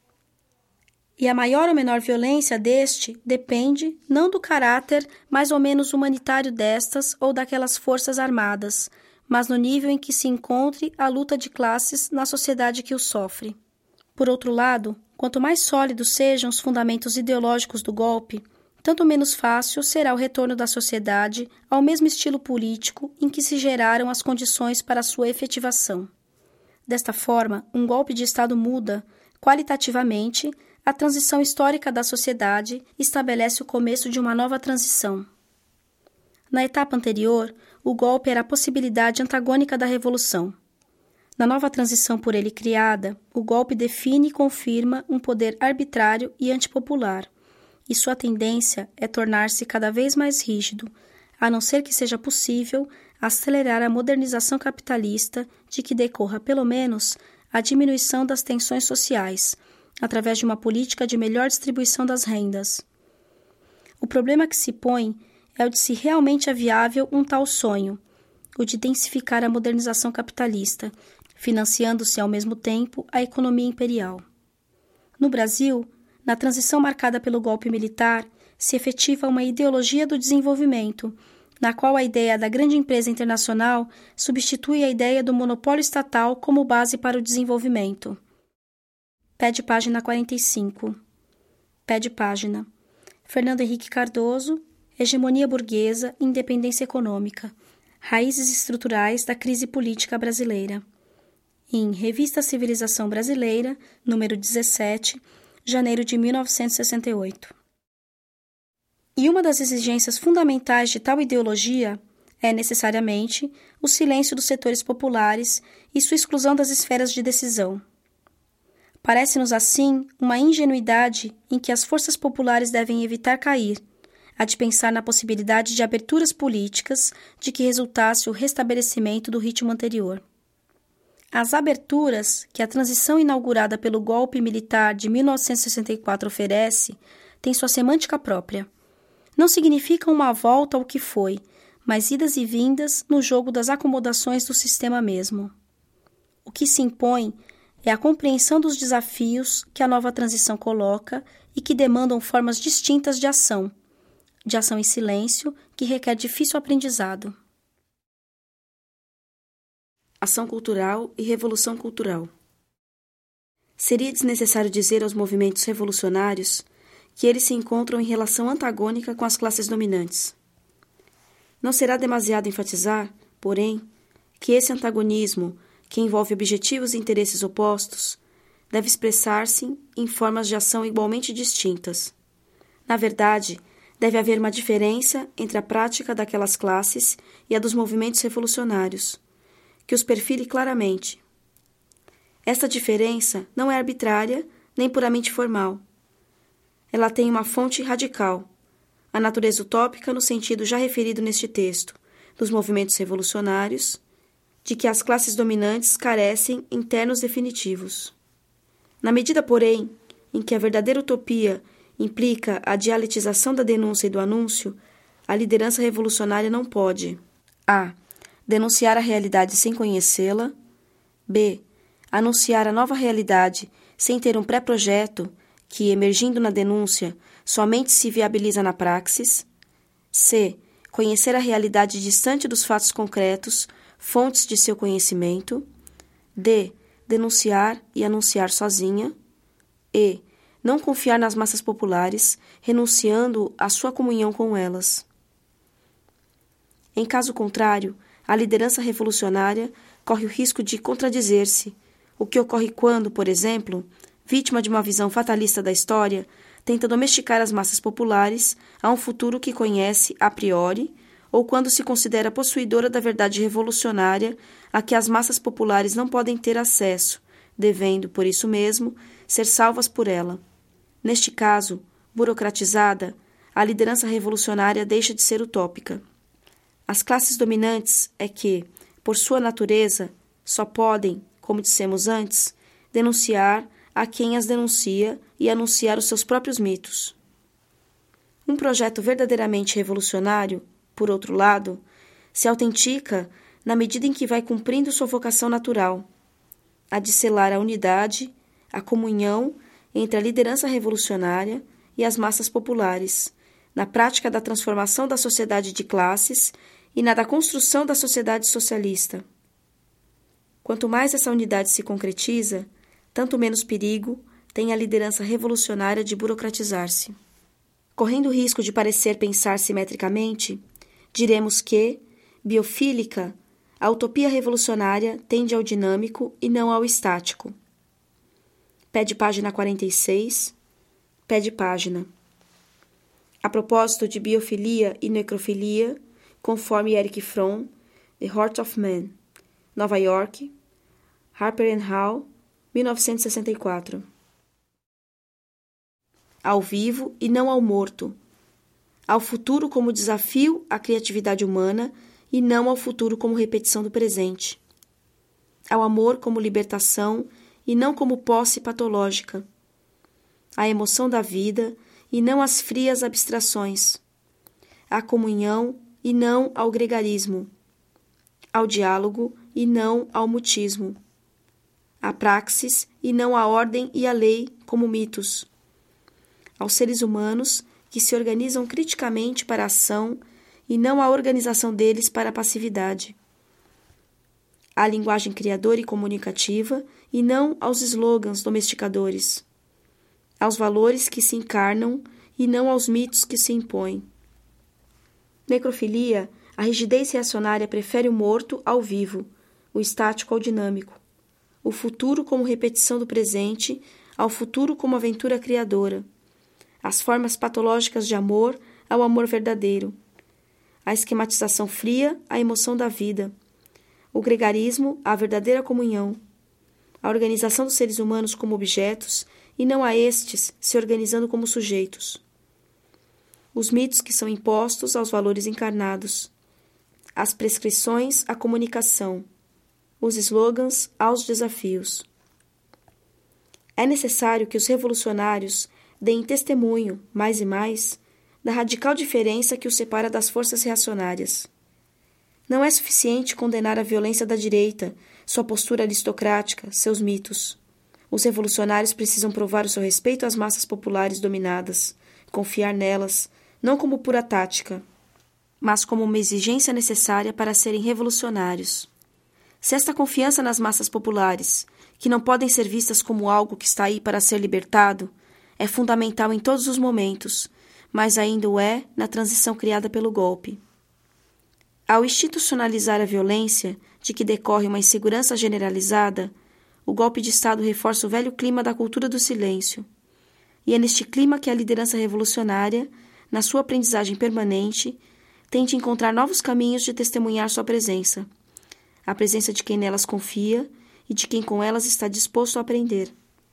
S1: E a maior ou menor violência deste depende, não do caráter mais ou menos humanitário destas ou daquelas forças armadas, mas no nível em que se encontre a luta de classes na sociedade que o sofre. Por outro lado, quanto mais sólidos sejam os fundamentos ideológicos do golpe, tanto menos fácil será o retorno da sociedade ao mesmo estilo político em que se geraram as condições para a sua efetivação. Desta forma, um golpe de Estado muda, qualitativamente, a transição histórica da sociedade e estabelece o começo de uma nova transição. Na etapa anterior, o golpe era a possibilidade antagônica da revolução. Na nova transição por ele criada, o golpe define e confirma um poder arbitrário e antipopular, e sua tendência é tornar-se cada vez mais rígido, a não ser que seja possível acelerar a modernização capitalista de que decorra, pelo menos, a diminuição das tensões sociais, através de uma política de melhor distribuição das rendas. O problema que se põe é o de se realmente é viável um tal sonho, o de intensificar a modernização capitalista, financiando-se ao mesmo tempo a economia imperial. No Brasil, na transição marcada pelo golpe militar, se efetiva uma ideologia do desenvolvimento, na qual a ideia da grande empresa internacional substitui a ideia do monopólio estatal como base para o desenvolvimento. Pé de página 45. Pé de página. Fernando Henrique Cardoso, Hegemonia Burguesa e Independência Econômica. Raízes estruturais da crise política brasileira. Em Revista Civilização Brasileira, número 17, janeiro de 1968. E uma das exigências fundamentais de tal ideologia é, necessariamente, o silêncio dos setores populares e sua exclusão das esferas de decisão. Parece-nos, assim, uma ingenuidade em que as forças populares devem evitar cair, a de pensar na possibilidade de aberturas políticas de que resultasse o restabelecimento do ritmo anterior. As aberturas que a transição inaugurada pelo golpe militar de 1964 oferece têm sua semântica própria. Não significam uma volta ao que foi, mas idas e vindas no jogo das acomodações do sistema mesmo. O que se impõe é a compreensão dos desafios que a nova transição coloca e que demandam formas distintas de ação em silêncio, que requer difícil aprendizado. Ação cultural e revolução cultural. Seria desnecessário dizer aos movimentos revolucionários que eles se encontram em relação antagônica com as classes dominantes. Não será demasiado enfatizar, porém, que esse antagonismo, que envolve objetivos e interesses opostos, deve expressar-se em formas de ação igualmente distintas. Na verdade, deve haver uma diferença entre a prática daquelas classes e a dos movimentos revolucionários, que os perfile claramente. Esta diferença não é arbitrária nem puramente formal. Ela tem uma fonte radical, a natureza utópica no sentido já referido neste texto, dos movimentos revolucionários, de que as classes dominantes carecem em termos definitivos. Na medida, porém, em que a verdadeira utopia implica a dialetização da denúncia e do anúncio, a liderança revolucionária não pode a. Denunciar a realidade sem conhecê-la, b. Anunciar a nova realidade sem ter um pré-projeto que, emergindo na denúncia, somente se viabiliza na praxis, c. Conhecer a realidade distante dos fatos concretos, fontes de seu conhecimento, d. Denunciar e anunciar sozinha, e. Não confiar nas massas populares, renunciando à sua comunhão com elas. Em caso contrário, a liderança revolucionária corre o risco de contradizer-se, o que ocorre quando, por exemplo, vítima de uma visão fatalista da história, tenta domesticar as massas populares a um futuro que conhece a priori, ou quando se considera possuidora da verdade revolucionária a que as massas populares não podem ter acesso, devendo, por isso mesmo, ser salvas por ela. Neste caso, burocratizada, a liderança revolucionária deixa de ser utópica. As classes dominantes é que, por sua natureza, só podem, como dissemos antes, denunciar a quem as denuncia e anunciar os seus próprios mitos. Um projeto verdadeiramente revolucionário, por outro lado, se autentica na medida em que vai cumprindo sua vocação natural, a de selar a unidade, a comunhão entre a liderança revolucionária e as massas populares, na prática da transformação da sociedade de classes e na da construção da sociedade socialista. Quanto mais essa unidade se concretiza, tanto menos perigo tem a liderança revolucionária de burocratizar-se. Correndo o risco de parecer pensar simetricamente, diremos que, biofílica, a utopia revolucionária tende ao dinâmico e não ao estático. Pé de página 46, pé de página. A propósito de biofilia e necrofilia, conforme Erich Fromm, The Heart of Man, Nova York, Harper & Hall, 1964. Ao vivo e não ao morto. Ao futuro como desafio à criatividade humana e não ao futuro como repetição do presente. Ao amor como libertação e não como posse patológica. À emoção da vida e não às frias abstrações. À comunhão e não ao gregarismo. Ao diálogo e não ao mutismo. À praxis e não à ordem e à lei como mitos. Aos seres humanos que se organizam criticamente para a ação e não à organização deles para a passividade. À linguagem criadora e comunicativa e não aos slogans domesticadores. Aos valores que se encarnam e não aos mitos que se impõem. Necrofilia, a rigidez reacionária prefere o morto ao vivo, o estático ao dinâmico, o futuro como repetição do presente ao futuro como aventura criadora, as formas patológicas de amor ao amor verdadeiro, a esquematização fria à emoção da vida, o gregarismo à verdadeira comunhão, a organização dos seres humanos como objetos e não a estes se organizando como sujeitos. Os mitos que são impostos aos valores encarnados, as prescrições à comunicação, os slogans aos desafios. É necessário que os revolucionários deem testemunho, mais e mais, da radical diferença que os separa das forças reacionárias. Não é suficiente condenar a violência da direita, sua postura aristocrática, seus mitos. Os revolucionários precisam provar o seu respeito às massas populares dominadas, confiar nelas, não como pura tática, mas como uma exigência necessária para serem revolucionários. Se esta confiança nas massas populares, que não podem ser vistas como algo que está aí para ser libertado, é fundamental em todos os momentos, mas ainda o é na transição criada pelo golpe. Ao institucionalizar a violência, de que decorre uma insegurança generalizada, o golpe de Estado reforça o velho clima da cultura do silêncio. E é neste clima que a liderança revolucionária, na sua aprendizagem permanente, tente encontrar novos caminhos de testemunhar sua presença, a presença de quem nelas confia e de quem com elas está disposto a aprender.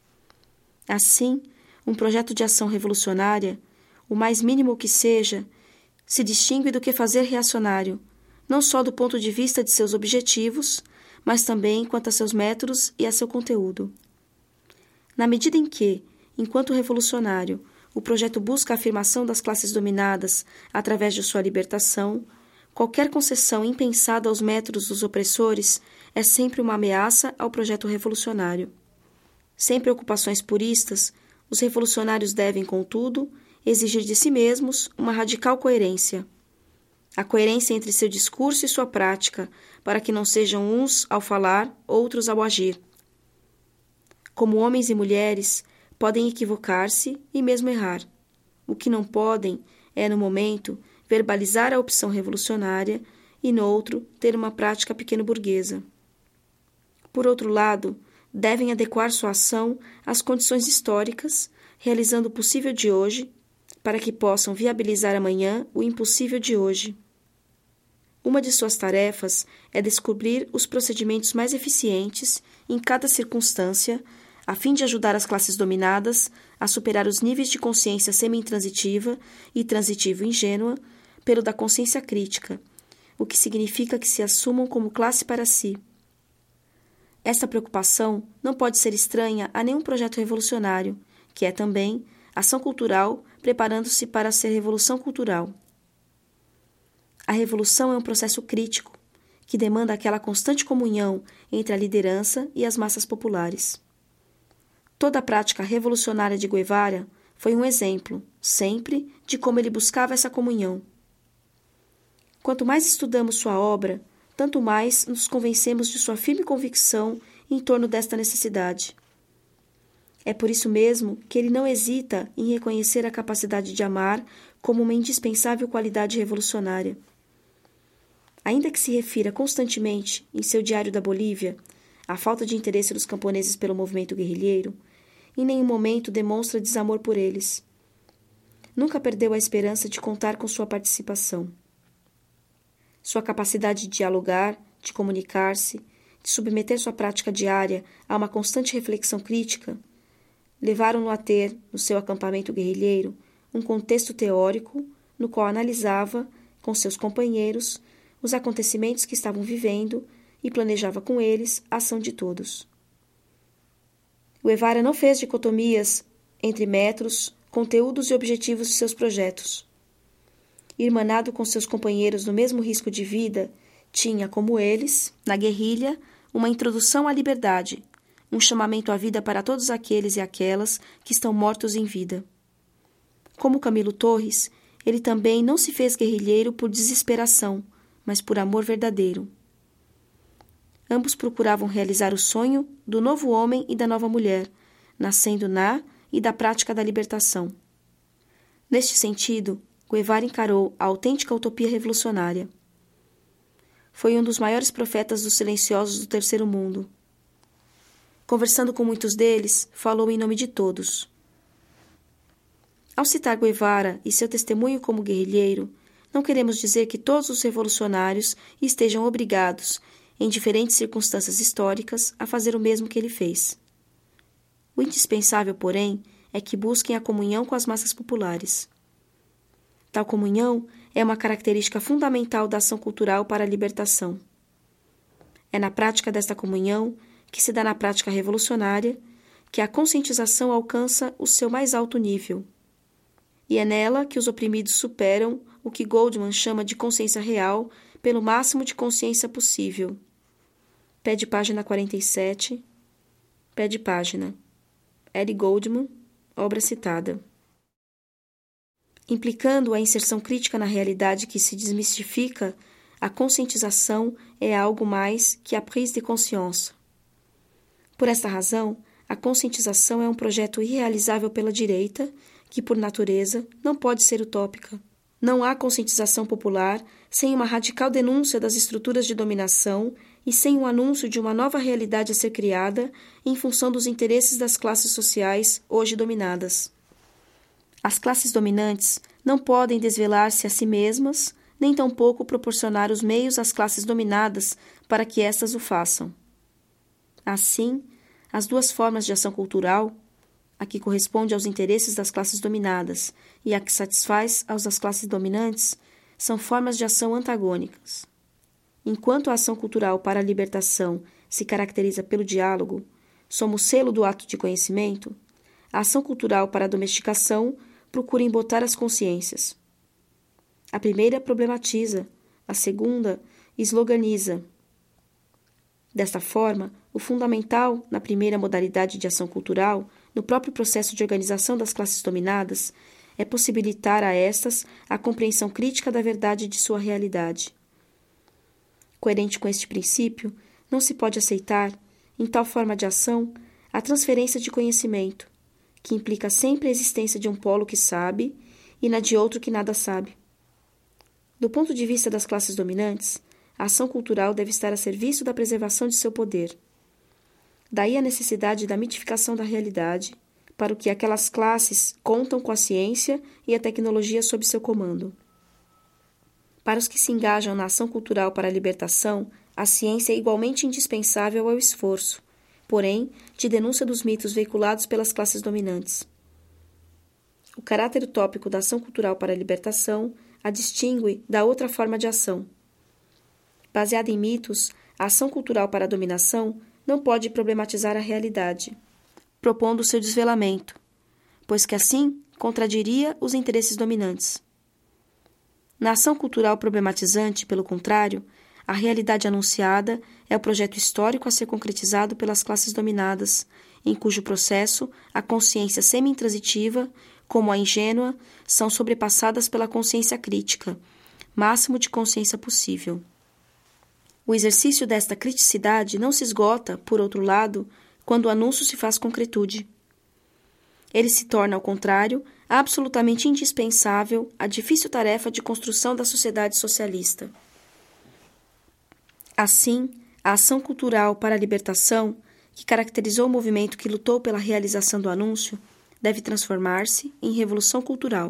S1: Assim, um projeto de ação revolucionária, o mais mínimo que seja, se distingue do que fazer reacionário, não só do ponto de vista de seus objetivos, mas também quanto a seus métodos e a seu conteúdo. Na medida em que, enquanto revolucionário, o projeto busca a afirmação das classes dominadas através de sua libertação, qualquer concessão impensada aos métodos dos opressores é sempre uma ameaça ao projeto revolucionário. Sem preocupações puristas, os revolucionários devem, contudo, exigir de si mesmos uma radical coerência. A coerência entre seu discurso e sua prática, para que não sejam uns ao falar, outros ao agir. Como homens e mulheres, podem equivocar-se e mesmo errar. O que não podem é, no momento, verbalizar a opção revolucionária e, no outro, ter uma prática pequeno-burguesa. Por outro lado, devem adequar sua ação às condições históricas, realizando o possível de hoje, para que possam viabilizar amanhã o impossível de hoje. Uma de suas tarefas é descobrir os procedimentos mais eficientes em cada circunstância, a fim de ajudar as classes dominadas a superar os níveis de consciência semi-intransitiva e transitivo-ingênua pelo da consciência crítica, o que significa que se assumam como classe para si. Esta preocupação não pode ser estranha a nenhum projeto revolucionário, que é também ação cultural preparando-se para ser revolução cultural. A revolução é um processo crítico, que demanda aquela constante comunhão entre a liderança e as massas populares. Toda a prática revolucionária de Guevara foi um exemplo, sempre, de como ele buscava essa comunhão. Quanto mais estudamos sua obra, tanto mais nos convencemos de sua firme convicção em torno desta necessidade. É por isso mesmo que ele não hesita em reconhecer a capacidade de amar como uma indispensável qualidade revolucionária. Ainda que se refira constantemente, em seu Diário da Bolívia, à falta de interesse dos camponeses pelo movimento guerrilheiro, em nenhum momento demonstra desamor por eles. Nunca perdeu a esperança de contar com sua participação. Sua capacidade de dialogar, de comunicar-se, de submeter sua prática diária a uma constante reflexão crítica, levaram-no a ter, no seu acampamento guerrilheiro, um contexto teórico no qual analisava, com seus companheiros, os acontecimentos que estavam vivendo e planejava com eles a ação de todos. Guevara não fez dicotomias entre métodos, conteúdos e objetivos de seus projetos. Irmanado com seus companheiros no mesmo risco de vida, tinha, como eles, na guerrilha, uma introdução à liberdade, um chamamento à vida para todos aqueles e aquelas que estão mortos em vida. Como Camilo Torres, ele também não se fez guerrilheiro por desesperação, mas por amor verdadeiro. Ambos procuravam realizar o sonho do novo homem e da nova mulher, nascendo na e da prática da libertação. Neste sentido, Guevara encarou a autêntica utopia revolucionária. Foi um dos maiores profetas dos silenciosos do terceiro mundo. Conversando com muitos deles, falou em nome de todos. Ao citar Guevara e seu testemunho como guerrilheiro, não queremos dizer que todos os revolucionários estejam obrigados, em diferentes circunstâncias históricas, a fazer o mesmo que ele fez. O indispensável, porém, é que busquem a comunhão com as massas populares. Tal comunhão é uma característica fundamental da ação cultural para a libertação. É na prática desta comunhão, que se dá na prática revolucionária, que a conscientização alcança o seu mais alto nível. E é nela que os oprimidos superam o que Goldman chama de consciência real pelo máximo de consciência possível. Pé de página 47, pé de página. L. Goldman, obra citada. Implicando a inserção crítica na realidade que se desmistifica, a conscientização é algo mais que a prise de consciência. Por esta razão, a conscientização é um projeto irrealizável pela direita, que, por natureza, não pode ser utópica. Não há conscientização popular sem uma radical denúncia das estruturas de dominação e sem um anúncio de uma nova realidade a ser criada em função dos interesses das classes sociais hoje dominadas. As classes dominantes não podem desvelar-se a si mesmas, nem tampouco proporcionar os meios às classes dominadas para que estas o façam. Assim, as duas formas de ação cultural, a que corresponde aos interesses das classes dominadas e a que satisfaz aos das classes dominantes, são formas de ação antagônicas. Enquanto a ação cultural para a libertação se caracteriza pelo diálogo, somos selo do ato de conhecimento, a ação cultural para a domesticação procura embotar as consciências. A primeira problematiza, a segunda sloganiza. Desta forma, o fundamental na primeira modalidade de ação cultural, no próprio processo de organização das classes dominadas, é possibilitar a estas a compreensão crítica da verdade de sua realidade. Coerente com este princípio, não se pode aceitar, em tal forma de ação, a transferência de conhecimento, que implica sempre a existência de um polo que sabe e na de outro que nada sabe. Do ponto de vista das classes dominantes, a ação cultural deve estar a serviço da preservação de seu poder. Daí a necessidade da mitificação da realidade, para o que aquelas classes contam com a ciência e a tecnologia sob seu comando. Para os que se engajam na ação cultural para a libertação, a ciência é igualmente indispensável ao esforço, porém, de denúncia dos mitos veiculados pelas classes dominantes. O caráter utópico da ação cultural para a libertação a distingue da outra forma de ação. Baseada em mitos, a ação cultural para a dominação não pode problematizar a realidade, propondo seu desvelamento, pois que assim contradiria os interesses dominantes. Na ação cultural problematizante, pelo contrário, a realidade anunciada é o projeto histórico a ser concretizado pelas classes dominadas, em cujo processo a consciência semi-intransitiva, como a ingênua, são sobrepassadas pela consciência crítica, máximo de consciência possível. O exercício desta criticidade não se esgota, por outro lado, quando o anúncio se faz concretude. Ele se torna, ao contrário, absolutamente indispensável à difícil tarefa de construção da sociedade socialista. Assim, a ação cultural para a libertação, que caracterizou o movimento que lutou pela realização do anúncio, deve transformar-se em revolução cultural.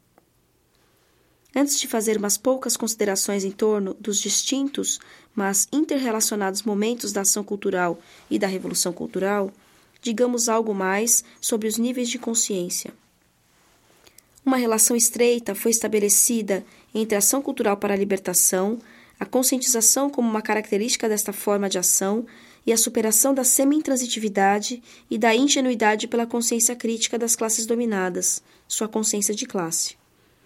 S1: Antes de fazer umas poucas considerações em torno dos distintos, mas interrelacionados momentos da ação cultural e da revolução cultural, digamos algo mais sobre os níveis de consciência. Uma relação estreita foi estabelecida entre a ação cultural para a libertação, a conscientização como uma característica desta forma de ação e a superação da semi-intransitividade e da ingenuidade pela consciência crítica das classes dominadas, sua consciência de classe.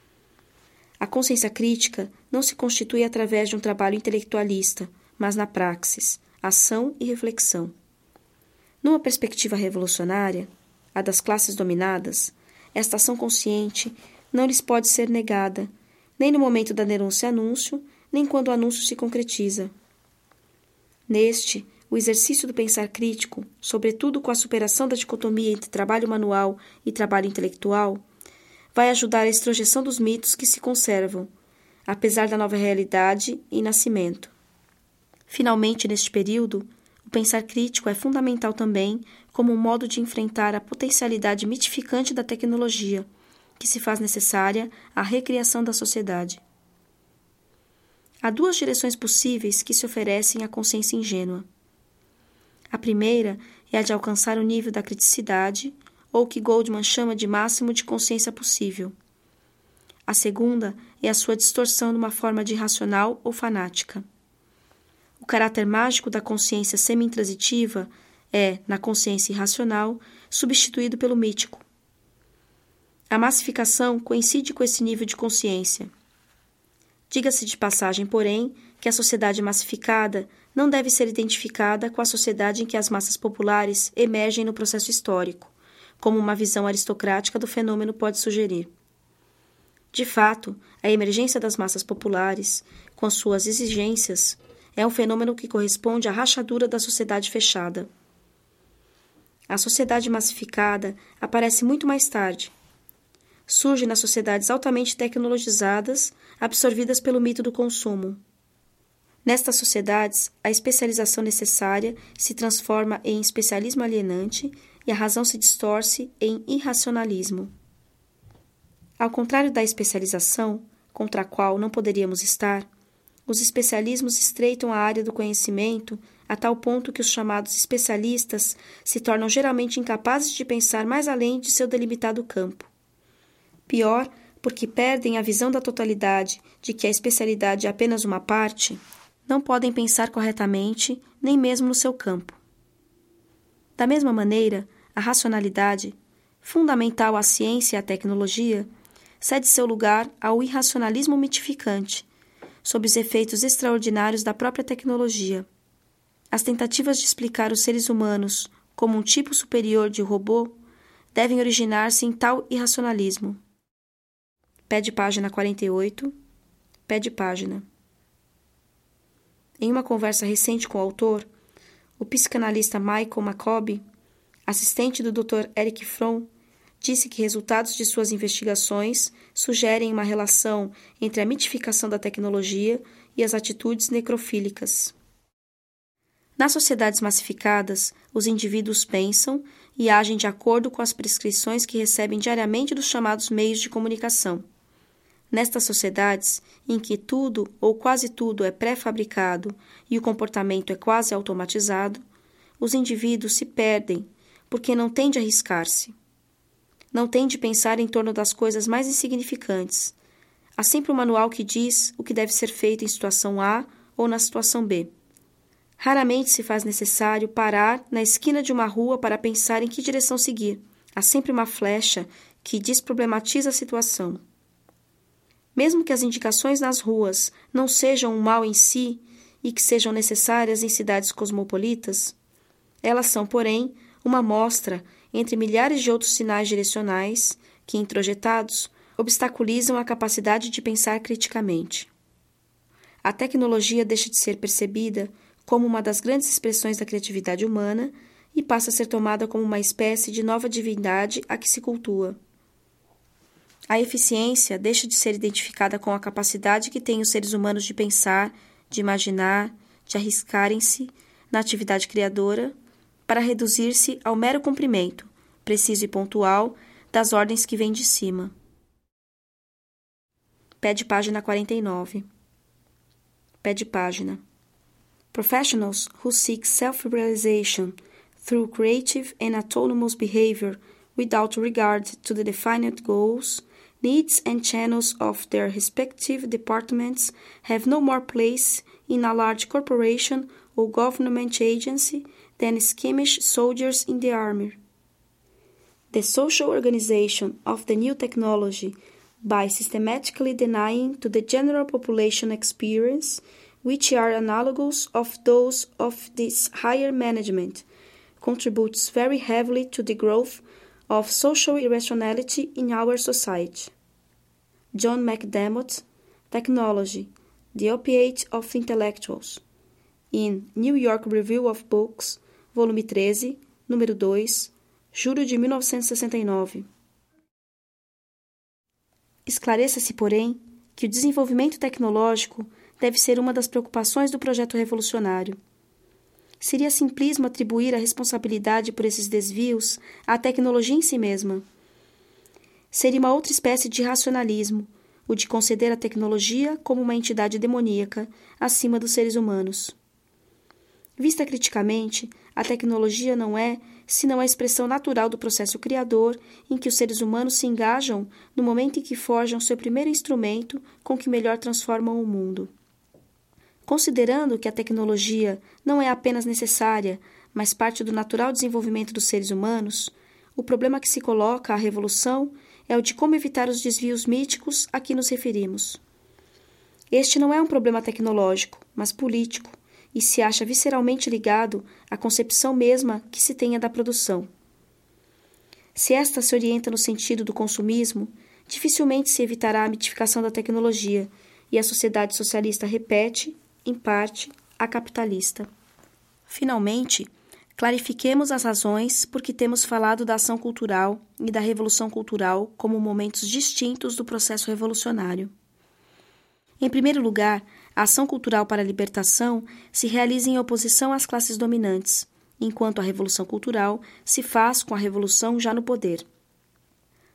S1: A consciência crítica não se constitui através de um trabalho intelectualista, mas na praxis, ação e reflexão. Numa perspectiva revolucionária, a das classes dominadas, esta ação consciente não lhes pode ser negada, nem no momento da denúncia-anúncio, nem quando o anúncio se concretiza. Neste, o exercício do pensar crítico, sobretudo com a superação da dicotomia entre trabalho manual e trabalho intelectual, vai ajudar a extrojeção dos mitos que se conservam, apesar da nova realidade e nascimento. Finalmente, neste período, o pensar crítico é fundamental também como um modo de enfrentar a potencialidade mitificante da tecnologia, que se faz necessária à recriação da sociedade. Há duas direções possíveis que se oferecem à consciência ingênua. A primeira é a de alcançar o nível da criticidade, ou o que Goldman chama de máximo de consciência possível. A segunda é a sua distorção numa forma de irracional ou fanática. O caráter mágico da consciência semi-intransitiva é, na consciência irracional, substituído pelo mítico. A massificação coincide com esse nível de consciência. Diga-se de passagem, porém, que a sociedade massificada não deve ser identificada com a sociedade em que as massas populares emergem no processo histórico, como uma visão aristocrática do fenômeno pode sugerir. De fato, a emergência das massas populares, com as suas exigências, é um fenômeno que corresponde à rachadura da sociedade fechada. A sociedade massificada aparece muito mais tarde. Surge nas sociedades altamente tecnologizadas, absorvidas pelo mito do consumo. Nestas sociedades, a especialização necessária se transforma em especialismo alienante e a razão se distorce em irracionalismo. Ao contrário da especialização, contra a qual não poderíamos estar, Os especialismos estreitam a área do conhecimento a tal ponto que os chamados especialistas se tornam geralmente incapazes de pensar mais além de seu delimitado campo. Pior, porque perdem a visão da totalidade de que a especialidade é apenas uma parte, não podem pensar corretamente nem mesmo no seu campo. Da mesma maneira, a racionalidade, fundamental à ciência e à tecnologia, cede seu lugar ao irracionalismo mitificante, sob os efeitos extraordinários da própria tecnologia. As tentativas de explicar os seres humanos como um tipo superior de robô devem originar-se em tal irracionalismo. Pé de página 48, pé de página. Em uma conversa recente com o autor, o psicanalista Michael Jacobi, assistente do Dr. Erich Fromm, disse que resultados de suas investigações sugerem uma relação entre a mitificação da tecnologia e as atitudes necrofílicas. Nas sociedades massificadas, os indivíduos pensam e agem de acordo com as prescrições que recebem diariamente dos chamados meios de comunicação. Nestas sociedades, em que tudo ou quase tudo é pré-fabricado e o comportamento é quase automatizado, os indivíduos se perdem porque não têm de arriscar-se. Não têm de pensar em torno das coisas mais insignificantes. Há sempre um manual que diz o que deve ser feito em situação A ou na situação B. Raramente se faz necessário parar na esquina de uma rua para pensar em que direção seguir. Há sempre uma flecha que desproblematiza a situação. Mesmo que as indicações nas ruas não sejam um mal em si e que sejam necessárias em cidades cosmopolitas, elas são, porém, uma amostra entre milhares de outros sinais direcionais que, introjetados, obstaculizam a capacidade de pensar criticamente. A tecnologia deixa de ser percebida como uma das grandes expressões da criatividade humana e passa a ser tomada como uma espécie de nova divindade a que se cultua. A eficiência deixa de ser identificada com a capacidade que têm os seres humanos de pensar, de imaginar, de arriscarem-se na atividade criadora, para reduzir-se ao mero cumprimento, preciso e pontual, das ordens que vêm de cima. Pé de página 49. Pé de página. Professionals who seek self-realization through creative and autonomous behavior without regard to the defined goals, needs and channels of their respective departments have no more place in a large corporation or government agency than skirmish soldiers in the army. The social organization of the new technology, by systematically denying to the general population experience, which are analogous of those of this higher management, contributes very heavily to the growth of social irrationality in our society. John McDermott, Technology, the Opiate of Intellectuals, in New York Review of Books, volume 13, número 2, julho de 1969. Esclareça-se, porém, que o desenvolvimento tecnológico deve ser uma das preocupações do projeto revolucionário. Seria simplismo atribuir a responsabilidade por esses desvios à tecnologia em si mesma. Seria uma outra espécie de racionalismo, o de conceder a tecnologia como uma entidade demoníaca acima dos seres humanos. Vista criticamente, a tecnologia não é senão a expressão natural do processo criador em que os seres humanos se engajam no momento em que forjam seu primeiro instrumento com que melhor transformam o mundo. Considerando que a tecnologia não é apenas necessária, mas parte do natural desenvolvimento dos seres humanos, o problema que se coloca à revolução é o de como evitar os desvios míticos a que nos referimos. Este não é um problema tecnológico, mas político, e se acha visceralmente ligado à concepção mesma que se tenha da produção. Se esta se orienta no sentido do consumismo, dificilmente se evitará a mitificação da tecnologia, e a sociedade socialista repete, em parte, a capitalista. Finalmente, clarifiquemos as razões por que temos falado da ação cultural e da revolução cultural como momentos distintos do processo revolucionário. Em primeiro lugar, a ação cultural para a libertação se realiza em oposição às classes dominantes, enquanto a revolução cultural se faz com a revolução já no poder.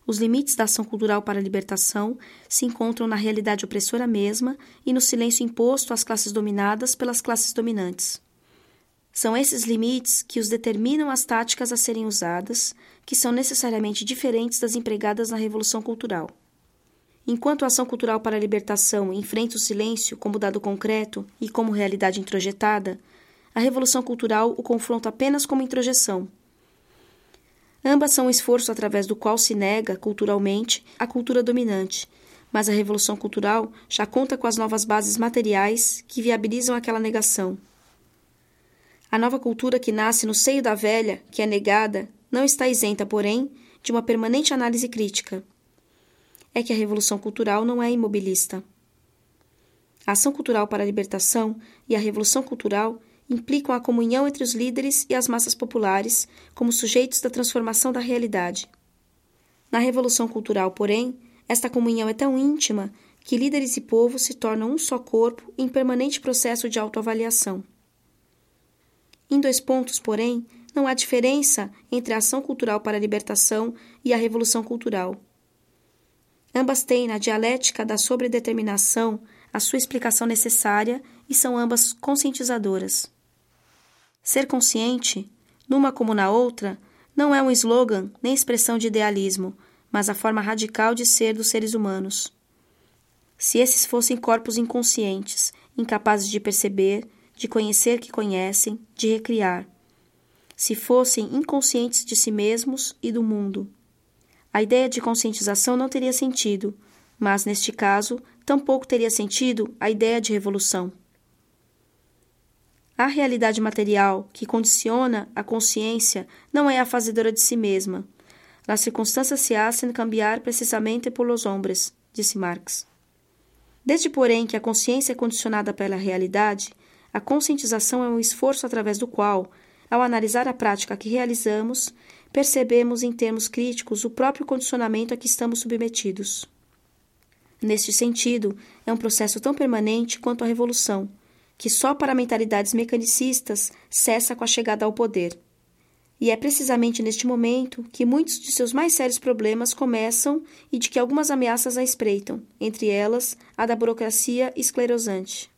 S1: Os limites da ação cultural para a libertação se encontram na realidade opressora mesma e no silêncio imposto às classes dominadas pelas classes dominantes. São esses limites que os determinam as táticas a serem usadas, que são necessariamente diferentes das empregadas na Revolução Cultural. Enquanto a ação cultural para a libertação enfrenta o silêncio como dado concreto e como realidade introjetada, a Revolução Cultural o confronta apenas como introjeção. Ambas são um esforço através do qual se nega, culturalmente, a cultura dominante, mas a Revolução Cultural já conta com as novas bases materiais que viabilizam aquela negação. A nova cultura que nasce no seio da velha, que é negada, não está isenta, porém, de uma permanente análise crítica. É que a Revolução Cultural não é imobilista. A ação cultural para a libertação e a Revolução Cultural implicam a comunhão entre os líderes e as massas populares como sujeitos da transformação da realidade. Na Revolução Cultural, porém, esta comunhão é tão íntima que líderes e povo se tornam um só corpo em permanente processo de autoavaliação. Em 2 pontos, porém, não há diferença entre a ação cultural para a libertação e a Revolução Cultural. Ambas têm na dialética da sobredeterminação a sua explicação necessária e são ambas conscientizadoras. Ser consciente, numa como na outra, não é um slogan nem expressão de idealismo, mas a forma radical de ser dos seres humanos. Se esses fossem corpos inconscientes, incapazes de perceber, de conhecer que conhecem, de recriar. Se fossem inconscientes de si mesmos e do mundo. A ideia de conscientização não teria sentido, mas, neste caso, tampouco teria sentido a ideia de revolução. A realidade material que condiciona a consciência não é a fazedora de si mesma. Las circunstâncias se hacen cambiar precisamente por los hombres, disse Marx. Desde, porém, que a consciência é condicionada pela realidade, a conscientização é um esforço através do qual, ao analisar a prática que realizamos, percebemos em termos críticos o próprio condicionamento a que estamos submetidos. Neste sentido, é um processo tão permanente quanto a revolução, que só para mentalidades mecanicistas cessa com a chegada ao poder. E é precisamente neste momento que muitos de seus mais sérios problemas começam e de que algumas ameaças a espreitam, entre elas a da burocracia esclerosante.